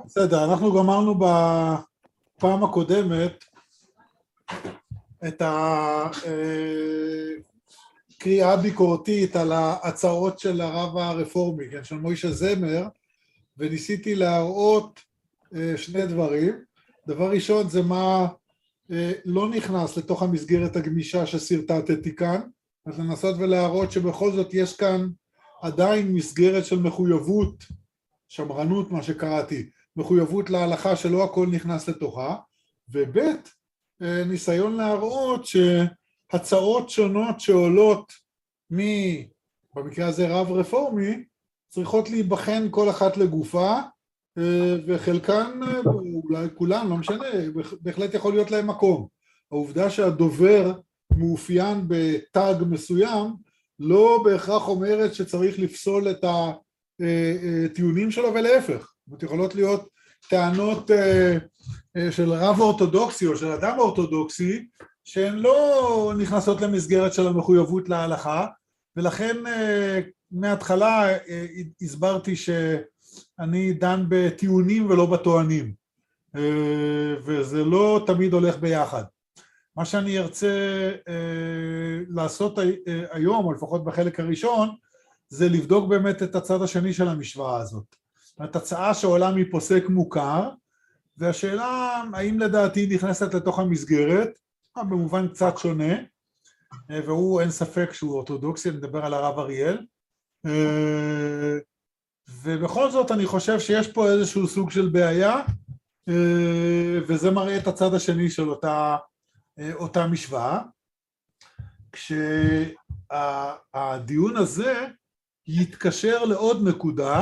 בסדר, אנחנו גמרנו בפעם הקודמת את הקריאה הביקורתית על ההצעות של הרב הרפורמי, של מוישה זמר, וניסיתי להראות שני דברים. דבר ראשון זה מה לא נכנס לתוך המסגרת הגמישה שסרטטתי כאן, אז לנסות ולהראות שבכל זאת יש כאן עדיין מסגרת של מחויבות, שמרנות מה שקראתי, מחויבות להלכה שלא הכל נכנס לתוכה, ובית ניסיון להראות שהצעות שונות שעולות במקרה הזה רב רפורמי, צריכות להיבחן כל אחת לגופה, וחלקן, אולי כולן, לא משנה, בהחלט יכול להיות להם מקום. העובדה שהדובר מאופיין בתג מסוים, לא בהכרח אומרת שצריך לפסול את הטיעונים שלו, ולהפך. זאת יכולות להיות טענות של רב אורתודוקסי או של אדם אורתודוקסי, שהן לא נכנסות למסגרת של המחויבות להלכה, ולכן מההתחלה הסברתי שאני דן בטיעונים ולא בטוענים, וזה לא תמיד הולך ביחד. מה שאני ארצה לעשות היום, או לפחות בחלק הראשון, זה לבדוק באמת את הצד השני של המשוואה הזאת. את הצעה שעולה מפוסק מוכר, והשאלה האם לדעתי נכנסת לתוך המסגרת, במובן קצת שונה, והוא אין ספק שהוא אורתודוקסי, נדבר על הרב אריאל, ובכל זאת אני חושב שיש פה איזשהו סוג של בעיה, וזה מראה את הצד השני של אותה משוואה, כשהדיון הזה יתקשר לעוד נקודה,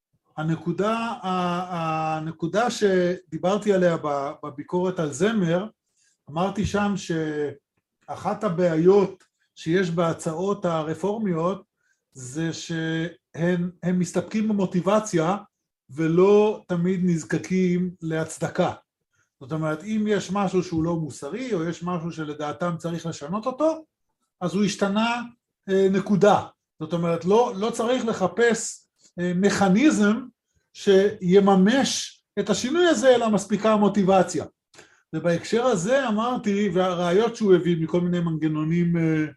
הנקודה שדיברתי עליה בביקורת על זמר, אמרתי שם שאחת הבעיות שיש בהצעות הרפורמיות, זה שהם מסתפקים במוטיבציה, ולא תמיד נזקקים להצדקה. זאת אומרת, אם יש משהו שהוא לא מוסרי, או יש משהו שלדעתם צריך לשנות אותו, אז הוא השתנה נקודה. זאת אומרת, לא צריך לחפש מכניזם שיממש את השינוי הזה, אלא מספיקה המוטיבציה. ובהקשר הזה אמרתי, והראיות שהוא הביא מכל מיני מנגנונים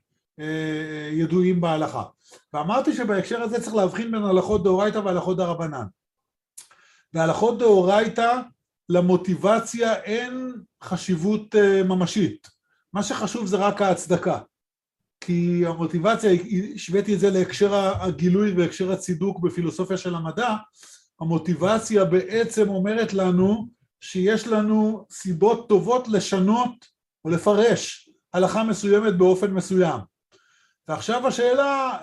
ידועים בהלכה. ואמרתי שבהקשר הזה צריך להבחין בין הלכות דאורייתא והלכות דרבנן. בהלכות דאורייתא למוטיבציה אין חשיבות ממשית. מה שחשוב זה רק ההצדקה. כי המוטיבציה, השוויתי את זה להקשר הגילוי והקשר הצידוק בפילוסופיה של המדע, המוטיבציה בעצם אומרת לנו שיש לנו סיבות טובות לשנות או לפרש הלכה מסוימת באופן מסוים. ועכשיו השאלה,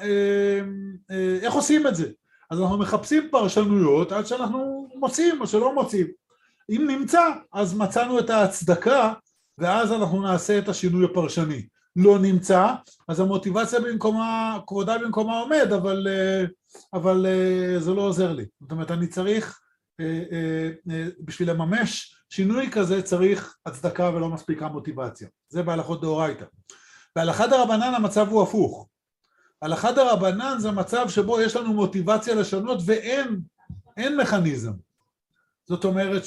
איך עושים את זה? אז אנחנו מחפשים פרשנויות עד שאנחנו מוצאים או שלא מוצאים. אם נמצא, אז מצאנו את ההצדקה, ואז אנחנו נעשה את השינוי הפרשני. לא נמצא, אז המוטיבציה במקומה, כבודה במקומה עומד, אבל זה לא עוזר לי. זאת אומרת, אני צריך, בשביל לממש שינוי כזה, צריך הצדקה ולא מספיקה מוטיבציה. זה בהלכות דאורייתא. בהלכת דרבנן המצב הוא הפוך. הלכת דרבנן זה מצב שבו יש לנו מוטיבציה לשנות ואין מכניזם. זאת אומרת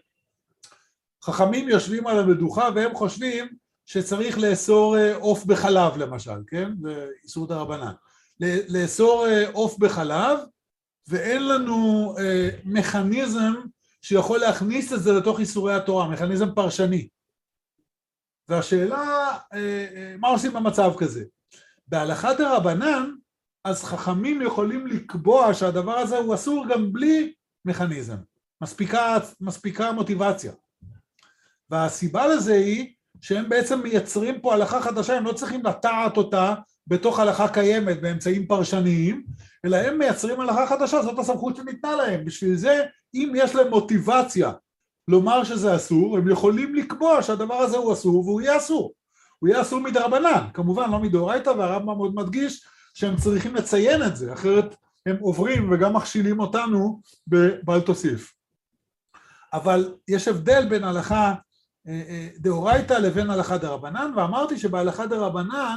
שחכמים יושבים על המדוכה והם חושבים שצריך לאסור עוף בחלב למשל, כן? זה איסור דרבנן. לאסור עוף בחלב, ואין לנו מכניזם שיכול להכניס את זה לתוך איסורי התורה, מכניזם פרשני. והשאלה, מה עושים במצב כזה? בהלכת דרבנן, אז חכמים יכולים לקבוע שהדבר הזה הוא אסור גם בלי מכניזם. מספיקה מוטיבציה. והסיבה לזה היא שהם בעצם מייצרים פה הלכה חדשה, הם לא צריכים לטעת אותה בתוך הלכה קיימת באמצעים פרשניים, אלא הם מייצרים הלכה חדשה, זאת הסמכות שניתנה להם. בשביל זה, אם יש להם מוטיבציה לומר שזה אסור, הם יכולים לקבוע שהדבר הזה הוא אסור, והוא יהיה אסור. הוא יהיה אסור מדרבנן, כמובן לא מדאורייתא, והרמב"ם מאוד מדגיש שהם צריכים לציין את זה, אחרת הם עוברים וגם מכשילים אותנו בל תוסיף. אבל יש הבדל בין הלכה דאורייתא לבין הלכה דרבנן, ואמרתי שבהלכה דרבנן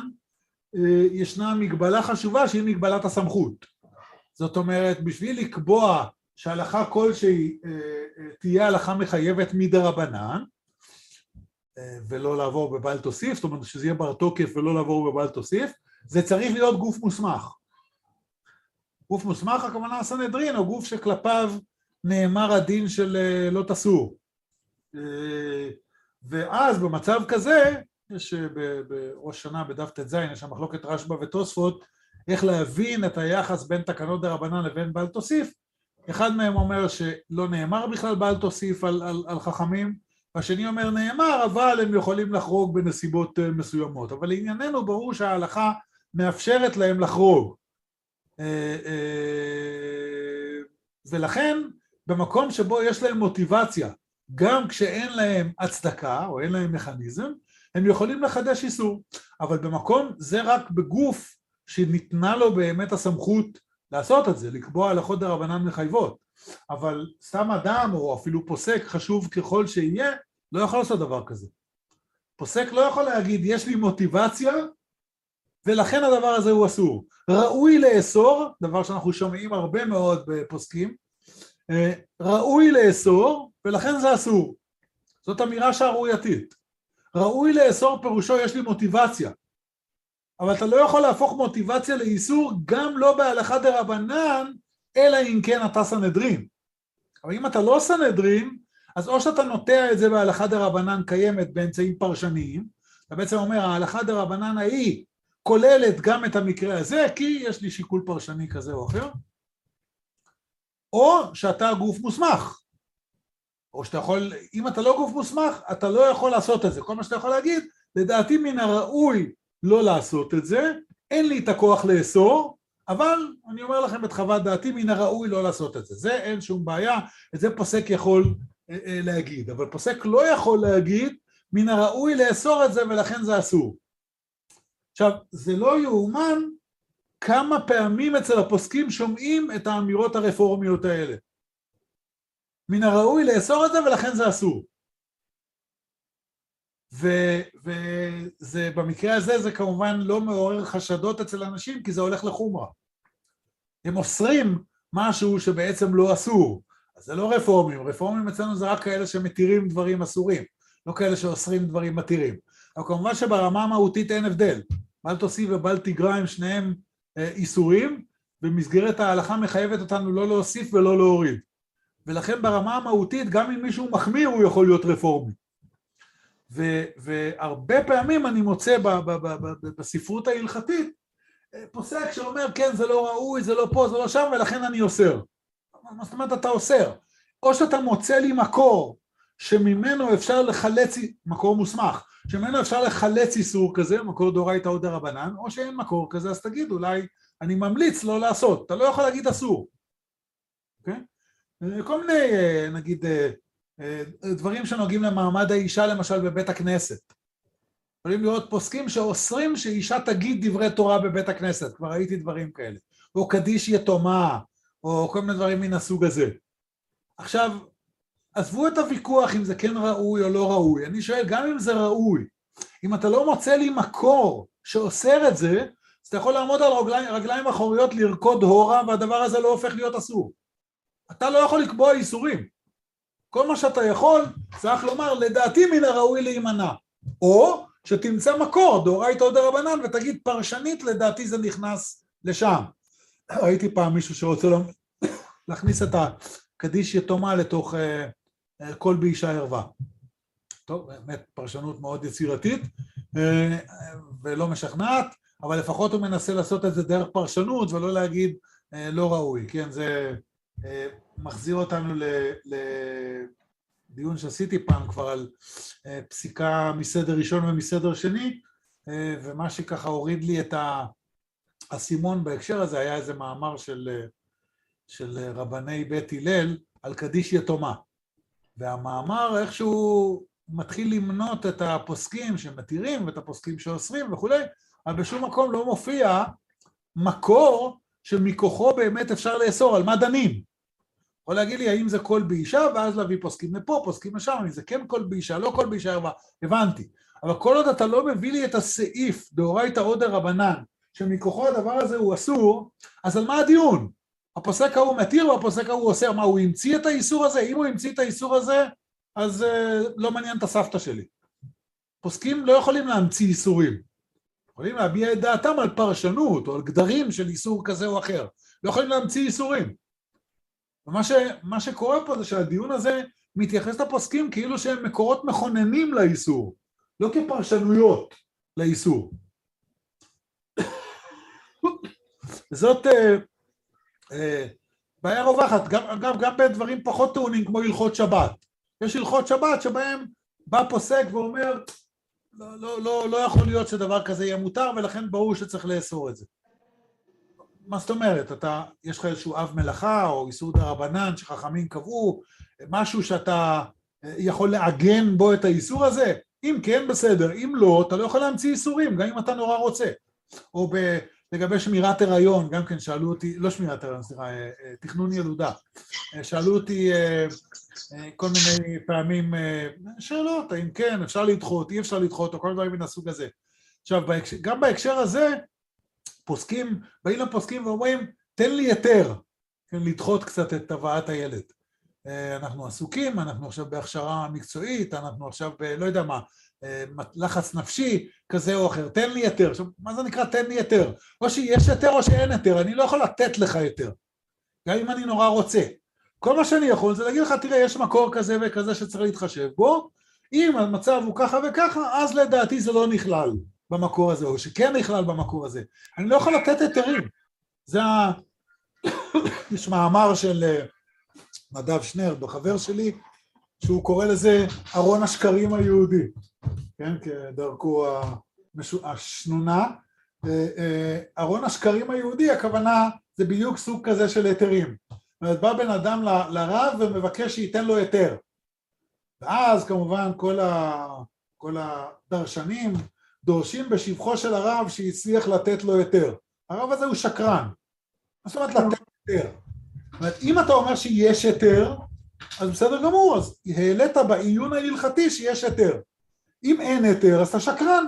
ישנה מגבלה חשובה שהיא מגבלת הסמכות. זאת אומרת, בשביל לקבוע שהלכה כלשהי תהיה הלכה מחייבת מדרבנן, ולא לעבור בבל תוסיף, זאת אומרת שזה יהיה בר תוקף ולא לעבור בבל תוסיף, זה צריך להיות גוף מוסמך. גוף מוסמך הכוונה הסנהדרין, או גוף שכלפיו נאמר הדין של לא תסור. ואז במצב כזה, יש בראש שנה בדף ט"ז, יש שם מחלוקת רשב"א ותוספות, איך להבין את היחס בין תקנות דרבנן לבין בל תוסיף. אחד מהם אומר שלא נאמר בכלל בל תוסיף על חכמים, והשני אומר נאמר, אבל הם יכולים לחרוג בנסיבות מסוימות. אבל לענייננו ברור שההלכה מאפשרת להם לחרוג. ולכן במקום שבו יש להם מוטיבציה, גם כשאין להם הצדקה או אין להם מכניזם, הם יכולים לחדש איסור. אבל במקום זה רק בגוף שניתנה לו באמת הסמכות לעשות את זה, לקבוע הלכות דרבנן מחייבות. אבל סתם אדם או אפילו פוסק חשוב ככל שיהיה, לא יכול לעשות דבר כזה. פוסק לא יכול להגיד יש לי מוטיבציה ולכן הדבר הזה הוא אסור. ראוי לאסור, דבר שאנחנו שומעים הרבה מאוד בפוסקים, ראוי לאסור ולכן זה אסור. זאת אמירה שערורייתית. ראוי לאסור פירושו יש לי מוטיבציה. אבל אתה לא יכול להפוך מוטיבציה לאיסור גם לא בהלכה דרבנן, אלא אם כן אתה סנהדרין. אבל אם אתה לא סנהדרין, אז או שאתה נוטע את זה בהלכה דרבנן קיימת באמצעים פרשניים, אתה בעצם אומר ההלכה דרבנן ההיא כוללת גם את המקרה הזה, כי יש לי שיקול פרשני כזה או אחר, או שאתה גוף מוסמך, או שאתה יכול, אם אתה לא גוף מוסמך, אתה לא יכול לעשות את זה. כל מה שאתה יכול להגיד, לדעתי מן הראוי לא לעשות את זה, אין לי את הכוח לאסור, אבל אני אומר לכם את חוות דעתי, מן הראוי לא לעשות את זה. זה אין שום בעיה, את זה פוסק יכול להגיד, אבל פוסק לא יכול להגיד, מן הראוי לאסור את זה ולכן זה אסור. עכשיו, זה לא יאומן כמה פעמים אצל הפוסקים שומעים את האמירות הרפורמיות האלה. מן הראוי לאסור את זה ולכן זה אסור. וזה במקרה הזה זה כמובן לא מעורר חשדות אצל אנשים כי זה הולך לחומרה. הם אוסרים משהו שבעצם לא אסור. אז זה לא רפורמים, רפורמים אצלנו זה רק כאלה שמתירים דברים אסורים, לא כאלה שאוסרים דברים מתירים. אבל כמובן שברמה המהותית אין הבדל. בל תוסיף ובל תגרע הם שניהם איסורים, במסגרת ההלכה מחייבת אותנו לא להוסיף ולא להוריד. ולכן ברמה המהותית גם אם מישהו מחמיר הוא יכול להיות רפורמי. והרבה פעמים אני מוצא בספרות ההלכתית פוסק שאומר כן זה לא ראוי, זה לא פה, זה לא שם ולכן אני אוסר. מה זאת אומרת אתה אוסר? או שאתה מוצא לי מקור שממנו אפשר לחלץ, מקור מוסמך, שממנו אפשר לחלץ איסור כזה, מקור דאורייתא או דרבנן, או שאין מקור כזה אז תגיד אולי אני ממליץ לא לעשות, אתה לא יכול להגיד אסור. אוקיי? כל מיני נגיד דברים שנוגעים למעמד האישה למשל בבית הכנסת. יכולים להיות פוסקים שאוסרים שאישה תגיד דברי תורה בבית הכנסת, כבר ראיתי דברים כאלה, או קדיש יתומה, או כל מיני דברים מן הסוג הזה. עכשיו, עזבו את הוויכוח אם זה כן ראוי או לא ראוי, אני שואל גם אם זה ראוי, אם אתה לא מוצא לי מקור שאוסר את זה, אז אתה יכול לעמוד על רגליים אחוריות לרקוד הורה, והדבר הזה לא הופך להיות אסור. אתה לא יכול לקבוע איסורים. כל מה שאתה יכול, צריך לומר, לדעתי מן הראוי להימנע. או שתמצא מקור, דאורייתא או דרבנן, ותגיד פרשנית, לדעתי זה נכנס לשם. ראיתי פעם מישהו שרוצה להכניס את הקדיש יתומה לתוך כל באישה ערווה. טוב, באמת פרשנות מאוד יצירתית, ולא משכנעת, אבל לפחות הוא מנסה לעשות את זה דרך פרשנות, ולא להגיד לא ראוי. כן, זה מחזיר אותנו לדיון שעשיתי פעם כבר על פסיקה מסדר ראשון ומסדר שני, ומה שככה הוריד לי את הסימון בהקשר הזה, היה איזה מאמר של רבני בית הלל על קדיש יתומה. והמאמר איכשהו מתחיל למנות את הפוסקים שמתירים ואת הפוסקים שאוסרים וכו', אבל בשום מקום לא מופיע מקור שמכוחו באמת אפשר לאסור, על מה דנים. יכול להגיד לי האם זה כל באישה, ואז להביא פוסקים לפה, פוסקים לשם, אם זה כן כל באישה, לא כל באישה ערווה, הבנתי. אבל כל עוד אתה לא מביא לי את הסעיף, דאורייתא או דרבנן, שמכוחו הדבר הזה הוא אסור, אז על מה הדיון? הפוסק ההוא מתיר והפוסק ההוא עושה, מה, הוא המציא את האיסור הזה? אם הוא המציא את האיסור הזה, אז לא מעניין את הסבתא שלי. פוסקים לא יכולים להמציא איסורים, יכולים להביע את דעתם על פרשנות או על גדרים של איסור כזה או אחר, לא יכולים להמציא איסורים. ומה שקורה פה זה שהדיון הזה מתייחס לפוסקים כאילו שהם מקורות מכוננים לאיסור, לא כפרשנויות לאיסור. זאת בעיה רווחת, גם בדברים פחות טעונים כמו הלכות שבת. יש הלכות שבת שבהם בא פוסק ואומר, לא יכול להיות שדבר כזה יהיה מותר, ולכן ברור שצריך לאסור את זה. מה זאת אומרת? יש לך איזשהו אב מלאכה או איסור דרבנן שחכמים קבעו, משהו שאתה יכול לעגן בו את האיסור הזה? אם כן, בסדר. אם לא, אתה לא יכול להמציא איסורים, גם אם אתה נורא רוצה. או לגבי שמירת הריון, גם כן שאלו אותי, לא שמירת הריון, סליחה, תכנון ילודה. שאלו אותי כל מיני פעמים שאלות, האם כן, אפשר לדחות, אי אפשר לדחות, או כל דברים מן הסוג הזה. עכשיו, גם בהקשר הזה, פוסקים, באים לפוסקים ואומרים, תן לי יותר, לדחות קצת את הבאת הילד. אנחנו עסוקים, אנחנו עכשיו בהכשרה מקצועית, אנחנו עכשיו לא יודע מה, לחץ נפשי כזה או אחר, תן לי יותר. עכשיו, מה זה נקרא תן לי יותר? או שיש יותר או שאין יותר, אני לא יכול לתת לך יותר, גם אם אני נורא רוצה. כל מה שאני יכול זה להגיד לך, תראה, יש מקור כזה וכזה שצריך להתחשב בו, אם המצב הוא ככה וככה, אז לדעתי זה לא נכלל במקור הזה, או שכן נכלל במקור הזה. אני לא יכול לתת היתרים. יש מאמר של נדב שנר, בחבר שלי, שהוא קורא לזה ארון השקרים היהודי, כן, כדרכו השנונה. ארון השקרים היהודי, הכוונה זה בדיוק סוג כזה של היתרים. זאת אומרת, בא בן אדם לרב ומבקש שייתן לו היתר. ואז כמובן כל הדרשנים דורשים בשבחו של הרב שיצליח לתת לו היתר. הרב הזה הוא שקרן. זאת אומרת, לתת היתר. זאת אומרת, אם אתה אומר שיש היתר, אז בסדר גמור, אז העלית בעיון ההלכתי שיש היתר. אם אין היתר, אז אתה שקרן.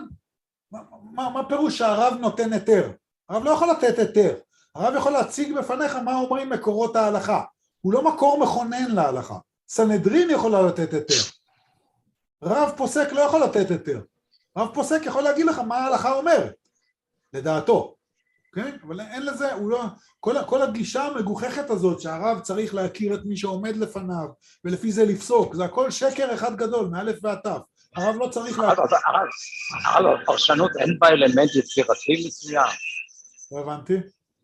מה פירוש שהרב נותן היתר? הרב לא יכול לתת היתר. הרב יכול להציג בפניך מה אומרים מקורות ההלכה. הוא לא מקור מכונן להלכה. סנהדרין יכולה לתת היתר. רב פוסק לא יכול לתת היתר. רב פוסק יכול להגיד לך מה ההלכה אומרת, לדעתו. כן? אבל אין לזה, הוא לא, כל הגישה המגוחכת הזאת שהרב צריך להכיר את מי שעומד לפניו, ולפי זה לפסוק, זה הכל שקר אחד גדול, מאלף ועד תו. הרב לא צריך להכיר. הרב, הפרשנות אין בה אלמנט יצירתי מסוים. לא הבנתי.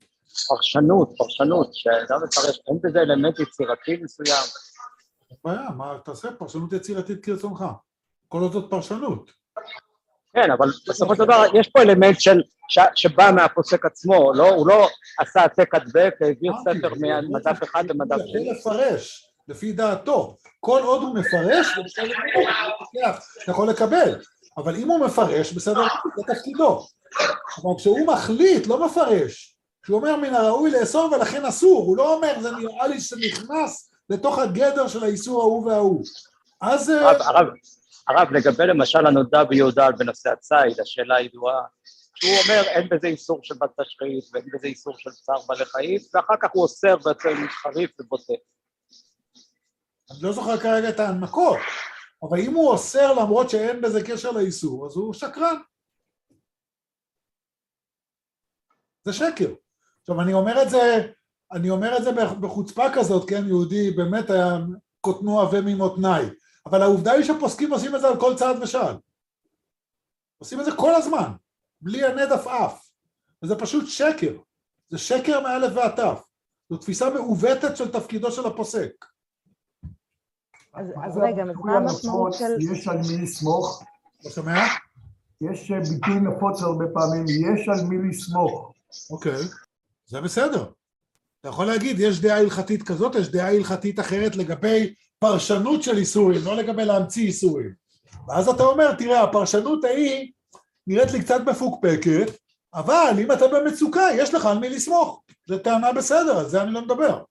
פרשנות, שאדם מפרש, אין בזה אלמנט יצירתי מסוים. בעיה, מה תעשה? פרשנות יצירתית כרצונך. כל זאת פרשנות. כן, אבל בסופו של דבר יש פה אלמנט שבא מהפוסק עצמו, הוא לא עשה העתק הדבק, העביר ספר ממדף אחד למדף שני. הוא לפרש, לפי דעתו. כל עוד הוא מפרש, אתה יכול לקבל. אבל אם הוא מפרש, בסדר, זה תפקידו. אבל כשהוא מחליט, לא מפרש. כשהוא אומר מן הראוי לאסור ולכן אסור, הוא לא אומר, זה נראה לי שנכנס לתוך הגדר של האיסור ההוא וההוא. אז... הרב, לגבי למשל הנודע ביהודה בנושא הציד, השאלה הידועה, שהוא אומר אין בזה איסור של בת תשחית ואין בזה איסור של צער בעלי חיים, ואחר כך הוא אוסר בעצם חריף ובוטה. אני לא זוכר כרגע את ההנמקות, אבל אם הוא אוסר למרות שאין בזה קשר לאיסור, אז הוא שקרן. זה שקר. עכשיו אני אומר את זה בחוצפה כזאת, כן, יהודי באמת היה קוטנו עבה ממותניי, אבל העובדה היא שפוסקים עושים את זה על כל צעד ושעל. עושים את זה כל הזמן, בלי הנד עפעף. וזה פשוט שקר. זה שקר מאלף ועד תו. זו תפיסה מעוותת של תפקידו של הפוסק. אז רגע, מה המשמעות של... יש על מי לסמוך. לא שומע? יש ביטוי נפוץ הרבה פעמים, יש על מי לסמוך. אוקיי, זה בסדר. אתה יכול להגיד, יש דעה הלכתית כזאת, יש דעה הלכתית אחרת לגבי פרשנות של איסורים, לא לגבי להמציא איסורים. ואז אתה אומר, תראה, הפרשנות ההיא נראית לי קצת מפוקפקת, אבל אם אתה במצוקה, יש לך על מי לסמוך. זה טענה בסדר, על זה אני לא מדבר.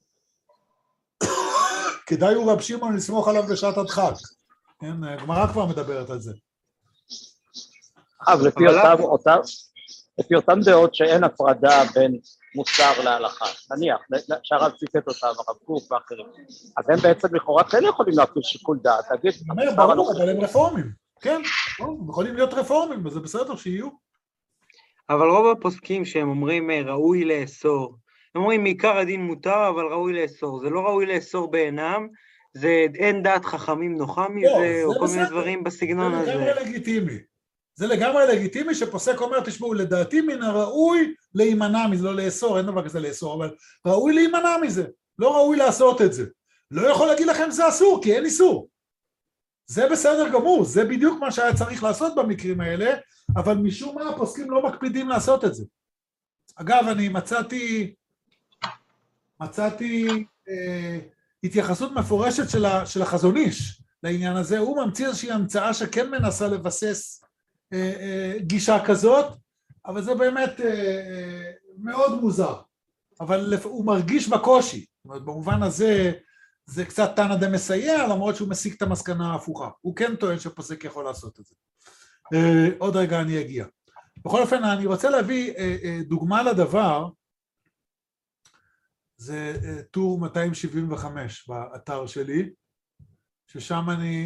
כדאי הוא רב שמעון לסמוך עליו בשעת הדחק. כן, גמרא כבר מדברת על זה. לפי אותם דעות שאין הפרדה בין מוסר להלכה, נניח, שהרב ציטט אותם, הרב קוק ואחרים, אז הם בעצם לכאורה כן יכולים להפעיל שיקול דעת, תגיד, ברור, אבל הם רפורמים, כן, הם יכולים להיות רפורמים, וזה בסדר שיהיו. אבל רוב הפוסקים שהם אומרים ראוי לאסור, הם אומרים מעיקר הדין מותר, אבל ראוי לאסור, זה לא ראוי לאסור בעינם, זה אין דעת חכמים נוחה מזה, או כל מיני דברים בסגנון הזה. זה לגמרי לגיטימי. זה לגמרי לגיטימי שפוסק אומר, תשמעו, לדעתי מן הראוי להימנע מזה, לא לאסור, אין דבר כזה לאסור, אבל ראוי להימנע מזה, לא ראוי לעשות את זה. לא יכול להגיד לכם זה אסור, כי אין איסור. זה בסדר גמור, זה בדיוק מה שהיה צריך לעשות במקרים האלה, אבל משום מה הפוסקים לא מקפידים לעשות את זה. אגב, אני מצאתי התייחסות מפורשת של החזון איש לעניין הזה, הוא ממציא איזושהי המצאה שכן מנסה לבסס גישה כזאת, אבל זה באמת מאוד מוזר, אבל הוא מרגיש בקושי, זאת אומרת, במובן הזה זה קצת תנא דמסייע, למרות שהוא מסיק את המסקנה ההפוכה, הוא כן טוען שפוסק יכול לעשות את זה. עוד רגע אני אגיע. בכל אופן, אני רוצה להביא דוגמה לדבר, זה טור 275 באתר שלי, ששם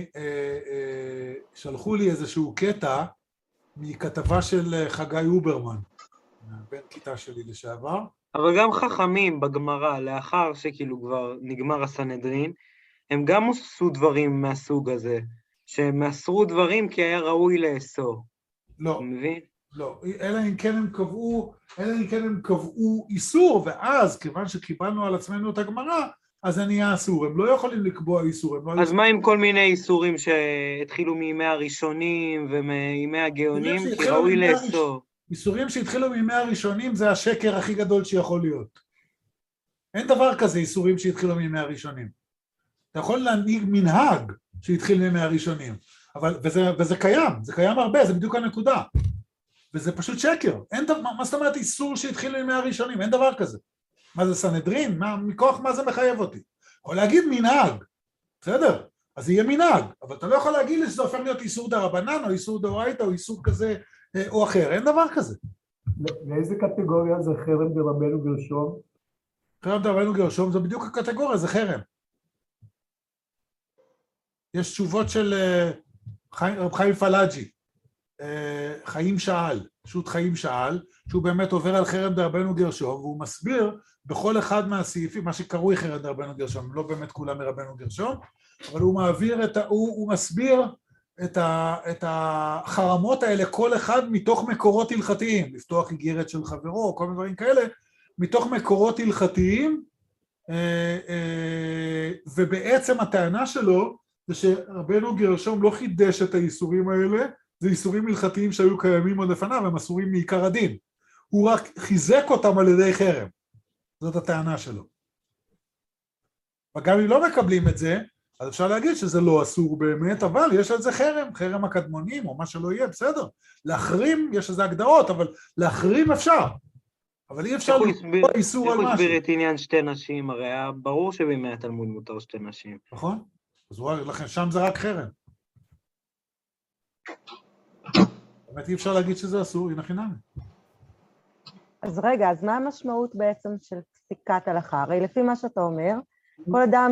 שלחו לי איזשהו קטע מכתבה של חגי אוברמן, בן כיתה שלי לשעבר. אבל גם חכמים בגמרא, לאחר שכאילו כבר נגמר הסנהדרין, הם גם עשו דברים מהסוג הזה, שהם אסרו דברים כי היה ראוי לאסור. לא. אתה מבין? לא, אלא אם כן הם קבעו איסור, ואז כיוון שקיבלנו על עצמנו את הגמרא, אז זה נהיה אסור, הם לא יכולים לקבוע איסור. אז מה עם כל מיני איסורים שהתחילו מימי הראשונים ומימי הגאונים, כי ראוי לאסור? איסורים שהתחילו מימי הראשונים זה השקר הכי גדול שיכול להיות. אין דבר כזה איסורים שהתחילו מימי הראשונים. אתה יכול להנהיג מנהג שהתחיל מימי הראשונים, וזה קיים, זה קיים הרבה, זה בדיוק הנקודה. וזה פשוט שקר. מה זאת אומרת איסור שהתחיל מימי הראשונים? אין דבר כזה. מה זה סנהדרין? מכוח מה זה מחייב אותי? יכול להגיד מנהג, בסדר? אז יהיה מנהג, אבל אתה לא יכול להגיד לי שזה הופך להיות איסור דרבנן, או איסור דאורייתא, או איסור כזה או אחר, אין דבר כזה. לאיזה קטגוריה זה חרם דרבנו גרשום? חרם דרבנו גרשום זה בדיוק הקטגוריה, זה חרם. יש תשובות של רב חיים פלאג'י, חיים שאל, פשוט חיים שאל, שהוא באמת עובר על חרם דרבנו גרשום, והוא מסביר בכל אחד מהסעיפים, מה שקרוי חרם דרבנו גרשום, לא באמת כולם מרבנו גרשום, אבל הוא מסביר את החרמות האלה, כל אחד מתוך מקורות הלכתיים, לפתוח איגרת של חברו, כל מיני דברים כאלה, מתוך מקורות הלכתיים, ובעצם הטענה שלו, זה שרבנו גרשום לא חידש את האיסורים האלה, זה איסורים הלכתיים שהיו קיימים עוד לפניו, הם אסורים מעיקר הדין. הוא רק חיזק אותם על ידי חרם. זאת הטענה שלו. וגם אם לא מקבלים את זה, אז אפשר להגיד שזה לא אסור באמת, אבל יש על זה חרם, חרם הקדמונים או מה שלא יהיה, בסדר. להחרים יש איזה הגדרות, אבל להחרים אפשר. אבל אי אפשר לקבוע איסור על משהו. איך הוא הסביר את עניין שתי נשים? הרי היה ברור שבימי התלמוד מותר שתי נשים. נכון? אז לכן שם זה רק חרם. באמת אי אפשר להגיד שזה אסור, הנה חינמי. אז רגע, אז מה המשמעות בעצם של פסיקת הלכה? הרי לפי מה שאתה אומר, כל אדם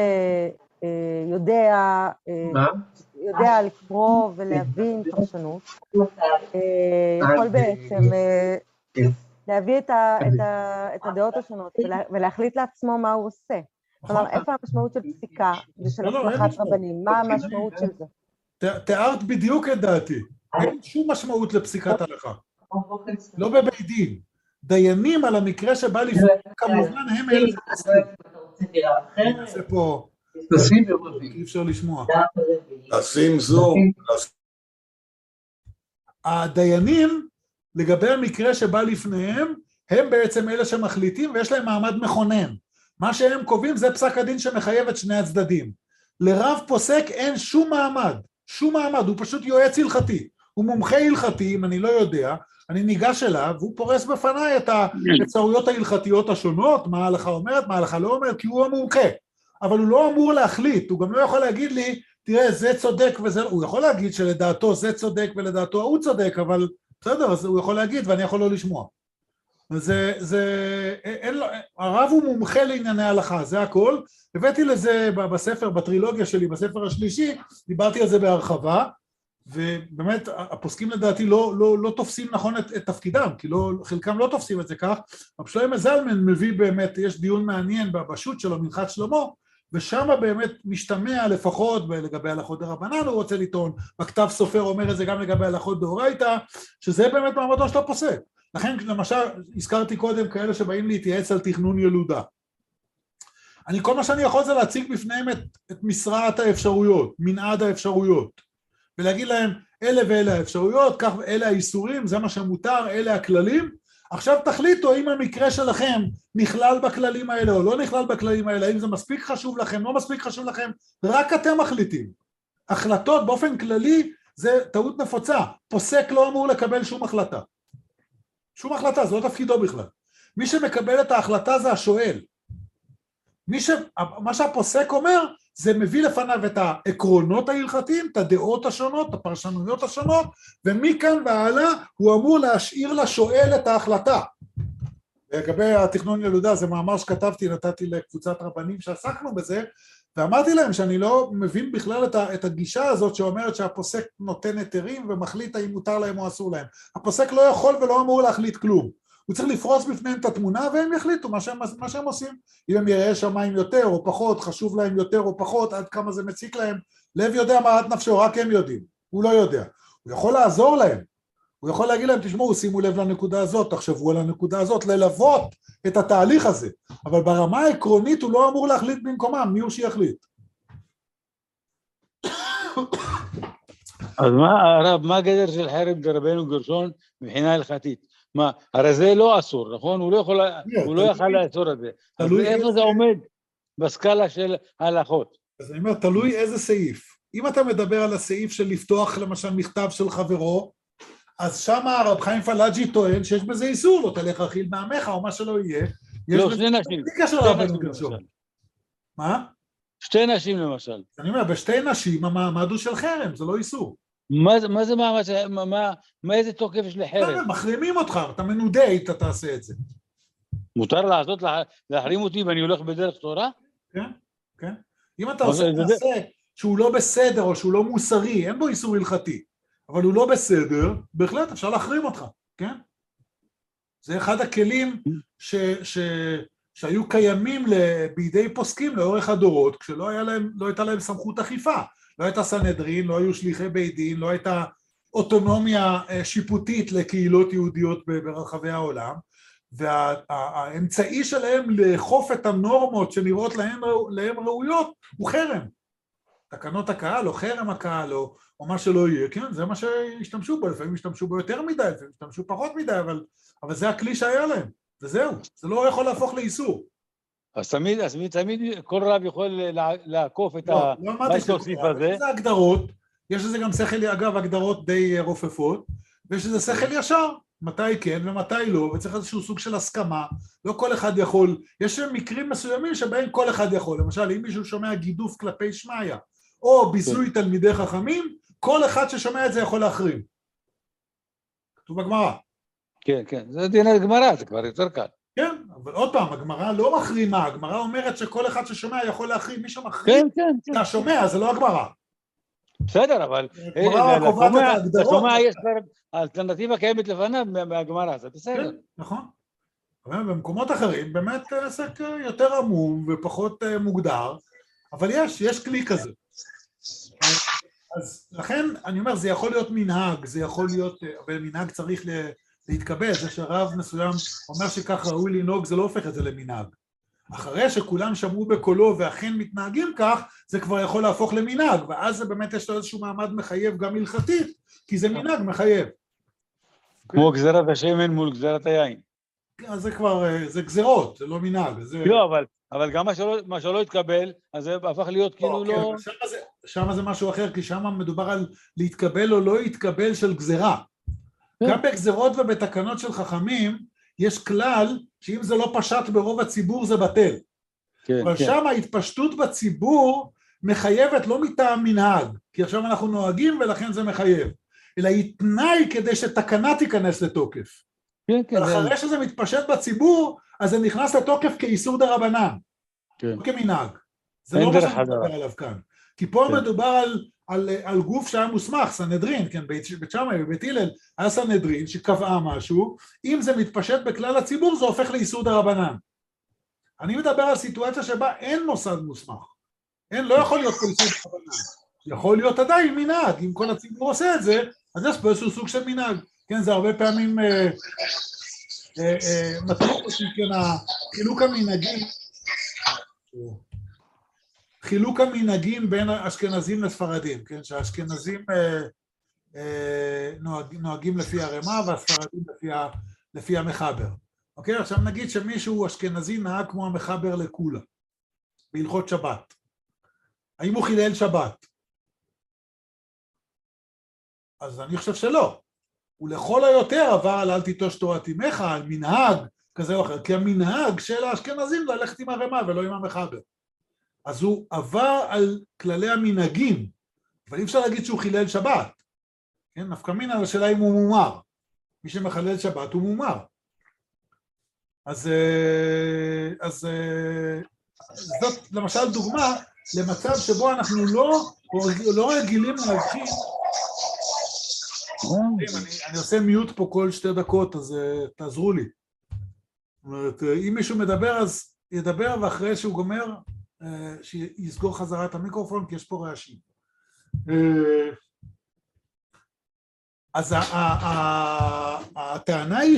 שיודע לקרוא ולהבין פרשנות, יכול בעצם להביא את הדעות השונות ולהחליט לעצמו מה הוא עושה. כלומר, איפה המשמעות של פסיקה ושל הסמכת רבנים? מה המשמעות של זה? תיארת בדיוק את דעתי. אין שום משמעות לפסיקת הלכה. לא בבית דין. דיינים על המקרה שבא לפני, כמובן הם אלה שפוסקים. אני אעשה פה, אי אפשר לשמוע. נשים זום. הדיינים, לגבי המקרה שבא לפניהם, הם בעצם אלה שמחליטים ויש להם מעמד מכונן. מה שהם קובעים זה פסק הדין שמחייב את שני הצדדים. לרב פוסק אין שום מעמד, הוא פשוט יועץ הלכתי. הוא מומחה הלכתי, אם אני לא יודע, אני ניגש אליו, והוא פורס בפניי את האפשרויות ההלכתיות השונות, מה ההלכה אומרת, מה ההלכה לא אומרת, כי הוא המומחה. אבל הוא לא אמור להחליט, הוא גם לא יכול להגיד לי, תראה, זה צודק וזה, הוא יכול להגיד שלדעתו זה צודק ולדעתו הוא צודק, אבל בסדר, אז הוא יכול להגיד ואני יכול לא לשמוע. הרב הוא מומחה לענייני הלכה, זה הכל. הבאתי לזה בספר, בטרילוגיה שלי, בספר השלישי, דיברתי על זה בהרחבה, ובאמת הפוסקים לדעתי לא תופסים נכון את תפקידם, כי חלקם לא תופסים את זה כך. רב שלמה זלמן מביא באמת, יש דיון מעניין בשו"ת שלו, מנחת שלמה, ושם באמת משתמע לפחות לגבי הלכות דרבנן, הוא רוצה לטעון, בכתב סופר אומר את זה גם לגבי הלכות דאורייתא, שזה באמת מעמדו של הפוסק. לכן למשל הזכרתי קודם כאלה שבאים להתייעץ על תכנון ילודה. כל מה שאני יכול זה להציג בפניהם את משרעת האפשרויות, מנעד האפשרויות, ולהגיד להם אלה ואלה האפשרויות, כך אלה האיסורים, זה מה שמותר, אלה הכללים. עכשיו תחליטו אם המקרה שלכם נכלל בכללים האלה או לא נכלל בכללים האלה, אם זה מספיק חשוב לכם, לא מספיק חשוב לכם, רק אתם מחליטים. החלטות באופן כללי זה טעות נפוצה, פוסק לא אמור לקבל שום החלטה. שום החלטה, זה לא תפקידו בכלל. מי שמקבל את ההחלטה זה השואל. מה שהפוסק אומר, זה מביא לפניו את העקרונות ההלכתיים, את הדעות השונות, את הפרשנויות השונות, ומכאן והלאה הוא אמור להשאיר לשואל את ההחלטה. לגבי התכנון ילודה, זה מאמר שכתבתי, נתתי לקבוצת רבנים שעסקנו בזה, ואמרתי להם שאני לא מבין בכלל את הגישה הזאת שאומרת שהפוסק נותן היתרים ומחליט האם מותר להם או אסור להם. הפוסק לא יכול ולא אמור להחליט כלום. הוא צריך לפרוס בפניהם את התמונה והם יחליטו מה שהם עושים. אם הם יראה שמיים יותר או פחות, חשוב להם יותר או פחות, עד כמה זה מציק להם, לב יודע מה עד נפשו, רק הם יודעים. הוא לא יודע. הוא יכול לעזור להם. הוא יכול להגיד להם, תשמעו, שימו לב לנקודה הזאת, תחשבו על הנקודה הזאת, ללוות את התהליך הזה. אבל ברמה העקרונית הוא לא אמור להחליט במקומם, מי הוא שיחליט. אז מה, הרב, מה הגדר של חרם דרבנו גרשון מבחינה הלכתית? מה, הרי זה לא אסור, נכון? הוא לא יכול לאסור את זה. אז איפה זה עומד בסקאלה של ההלכות? אז אני אומר, תלוי איזה סעיף. אם אתה מדבר על הסעיף של לפתוח למשל מכתב של חברו, אז שם הרב חיים פלאג'י טוען שיש בזה איסור, לא תלך רכיל מעמך או מה שלא יהיה. לא, שני נשים. מה? שתי נשים למשל. אני אומר, בשתי נשים המעמד הוא של חרם, זה לא איסור. מה זה מעמד, מה איזה תוקף יש לחרם? מחרימים אותך, אתה מנודה, אתה תעשה את זה. מותר להחרים אותי ואני הולך בדרך תורה? כן, כן. אם אתה עושה מעשה שהוא לא בסדר או שהוא לא מוסרי, אין בו איסור הלכתי, אבל הוא לא בסדר, בהחלט אפשר להחרים אותך, כן? זה אחד הכלים שהיו קיימים בידי פוסקים לאורך הדורות, כשלא הייתה להם סמכות אכיפה, לא הייתה סנהדרין, לא היו שליחי בית דין, לא הייתה אוטונומיה שיפוטית לקהילות יהודיות ברחבי העולם, והאמצעי שלהם לאכוף את הנורמות שנראות להם ראויות הוא חרם. תקנות הקהל או חרם הקהל או מה שלא יהיה, כן? זה מה שהשתמשו בו, לפעמים השתמשו בו יותר מדי, לפעמים השתמשו פחות מדי, אבל זה הכלי שהיה להם, וזהו, זה לא יכול להפוך לאיסור. אז תמיד כל רב יכול לעקוף את הסוסיף הזה. זה הגדרות, יש לזה גם שכל, אגב, הגדרות די רופפות, ויש לזה שכל ישר, מתי כן ומתי לא, וצריך איזשהו סוג של הסכמה, לא כל אחד יכול, יש מקרים מסוימים שבהם כל אחד יכול, למשל אם מישהו שומע גידוף כלפי שמעיה, או ביזוי תלמידי חכמים, כל אחד ששומע את זה יכול להחרים. כתוב בגמרא. כן, כן, זה דין הגמרא, זה כבר יותר קל. כן, אבל עוד פעם, הגמרא לא מחרימה, הגמרא אומרת שכל אחד ששומע יכול להחרים, מי שמחרים, אתה שומע, זה לא הגמרא. בסדר, אבל לשומע יש האלטרנטיבה קיימת לפניו מהגמרא, זה בסדר. נכון. במקומות אחרים באמת עסק יותר עמום ופחות מוגדר, אבל יש כלי כזה. אז לכן אני אומר, זה יכול להיות מנהג, זה יכול להיות, אבל מנהג צריך להתקבל, זה שרב מסוים אומר שכך ראוי לנהוג, זה לא הופך את זה למנהג. אחרי שכולם שמעו בקולו ואכן מתנהגים כך, זה כבר יכול להפוך למנהג, ואז זה באמת יש לו איזשהו מעמד מחייב גם הלכתית, כי זה מנהג מחייב. כמו גזרת השמן מול גזרת היין. אז זה כבר, זה גזרות, זה לא מנהג. לא, אבל גם מה שלא התקבל, אז זה הפך להיות כאילו לא... שם זה משהו אחר, כי שם מדובר על להתקבל או לא להתקבל של גזרה. גם בגזרות ובתקנות של חכמים, יש כלל שאם זה לא פשט ברוב הציבור זה בטל. אבל שם ההתפשטות בציבור מחייבת לא מטעם מנהג, כי עכשיו אנחנו נוהגים ולכן זה מחייב, אלא היא תנאי כדי שתקנה תיכנס לתוקף. כן, כן. אחרי שזה מתפשט בציבור, אז זה נכנס לתוקף כאיסור דרבנן, לא כמנהג. זה לא מה שאני מדבר עליו כאן. כי פה מדובר על גוף שהיה מוסמך, סנהדרין, כן, בית שמאי ובית הלל, היה סנהדרין שקבעה משהו, אם זה מתפשט בכלל הציבור, זה הופך לאיסור דרבנן. אני מדבר על סיטואציה שבה אין מוסד מוסמך. לא יכול להיות פה איסור דרבנן. יכול להיות עדיין מנהג, אם כל הציבור עושה את זה, אז יש פה איזשהו סוג של מנהג. כן, זה הרבה פעמים מטריד אותי, כן, חילוק המנהגים בין אשכנזים לספרדים, כן, שהאשכנזים נוהגים לפי הרמה והספרדים לפי המחבר. אוקיי, עכשיו נגיד שמישהו אשכנזי נהג כמו המחבר לכולה, בהלכות שבת. האם הוא חילל שבת? אז אני חושב שלא. הוא לכל היותר עבר על אל תיטוש תורת אמך, על מנהג כזה או אחר, כי המנהג של האשכנזים ללכת עם הרמה ולא עם המחבר. אז הוא עבר על כללי המנהגים, אבל אי אפשר להגיד שהוא חילל שבת. כן, נפקא מינה, השאלה אם הוא מומר. מי שמחלל שבת הוא מומר. אז זאת למשל דוגמה למצב שבו אנחנו לא רגילים להבחין. אני עושה מיוט פה כל 2 דקות, אז תעזרו לי. זאת אומרת, אם מישהו מדבר אז ידבר, ואחרי שהוא גומר שיסגור חזרה את המיקרופון, כי יש פה רעשים. אז הטענה היא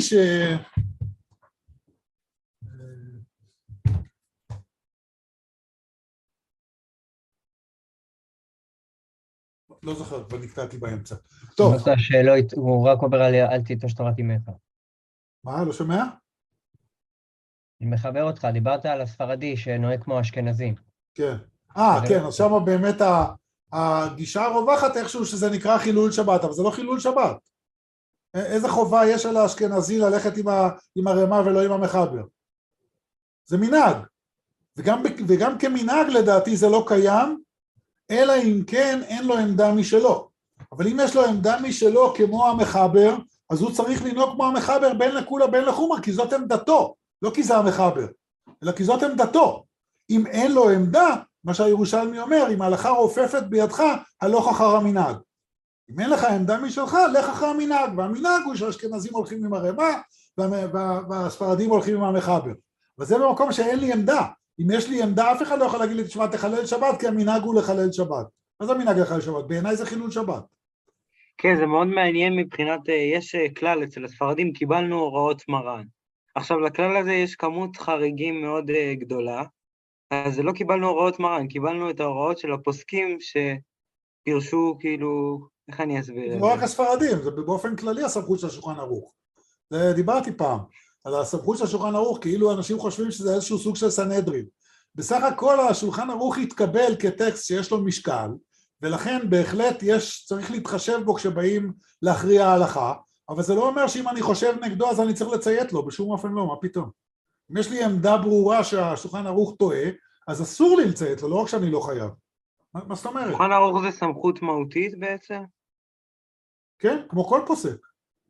לא זוכר, אבל נקטעתי באמצע. טוב. הוא רק אומר אל תיטוש תורת אמך. מה? לא שומע? אני מחבר אותך, דיברת על הספרדי שנוהג כמו אשכנזים. כן. כן, אז שם באמת הגישה הרווחת איכשהו שזה נקרא חילול שבת, אבל זה לא חילול שבת. איזה חובה יש על האשכנזי ללכת עם הרמה ולא עם המחבר? זה מנהג. וגם כמנהג לדעתי זה לא קיים, אלא אם כן אין לו עמדה משלו. אבל אם יש לו עמדה משלו כמו המחבר, אז הוא צריך לנהוג כמו המחבר בין לכולה בין לחומר, כי זאת עמדתו, לא כי זה המחבר, אלא כי זאת עמדתו. אם אין לו עמדה, מה שהירושלמי אומר, אם ההלכה רופפת בידך, הלוך אחר המנהג. אם אין לך עמדה משלך, לך אחר המנהג, והמנהג הוא שהאשכנזים הולכים עם הרמה, והספרדים הולכים עם המחבר. וזה במקום שאין לי עמדה. אם יש לי עמדה, אף אחד לא יכול להגיד לי, תשמע, תחלל שבת, כי המנהג הוא לחלל שבת. מה זה המנהג לחלל שבת? בעיניי זה חילול שבת. כן, זה מאוד מעניין מבחינת, יש כלל אצל הספרדים, קיבלנו הוראות מרן. עכשיו, לכלל הזה יש כמות חריגים מאוד גדולה, אז לא קיבלנו הוראות מרן, קיבלנו את ההוראות של הפוסקים שפירשו, כאילו, איך אני אסביר? זה לא רק הספרדים, זה באופן כללי הסמכות של השולחן ערוך. זה דיברתי פעם. על הסמכות של השולחן ערוך, כאילו אנשים חושבים שזה איזשהו סוג של סנהדרין. בסך הכל השולחן ערוך יתקבל כטקסט שיש לו משקל, ולכן בהחלט צריך להתחשב בו כשבאים להכריע ההלכה, אבל זה לא אומר שאם אני חושב נגדו אז אני צריך לציית לו, בשום אופן לא, מה פתאום? אם יש לי עמדה ברורה שהשולחן ערוך טועה, אז אסור לי לציית לו, לא רק שאני לא חייב. מה זאת אומרת? שולחן ערוך זה סמכות מהותית בעצם? כן, כמו כל פוסק.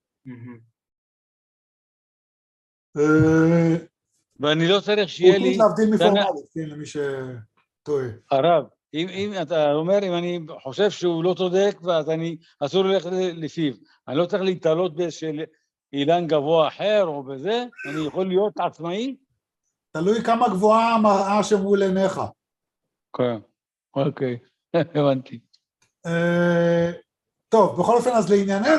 ואני לא צריך שיהיה לי... הוא להבדיל מפורמלית, כן, למי שטועה. הרב, אם אתה אומר, אם אני חושב שהוא לא צודק, ואז אסור ללכת לפיו, אני לא צריך להתעלות באיזשהו אילן גבוה אחר או בזה, אני יכול להיות עצמאי? תלוי כמה גבוהה המראה שמול עיניך. כן, אוקיי, הבנתי. טוב, בכל אופן, אז לענייננו,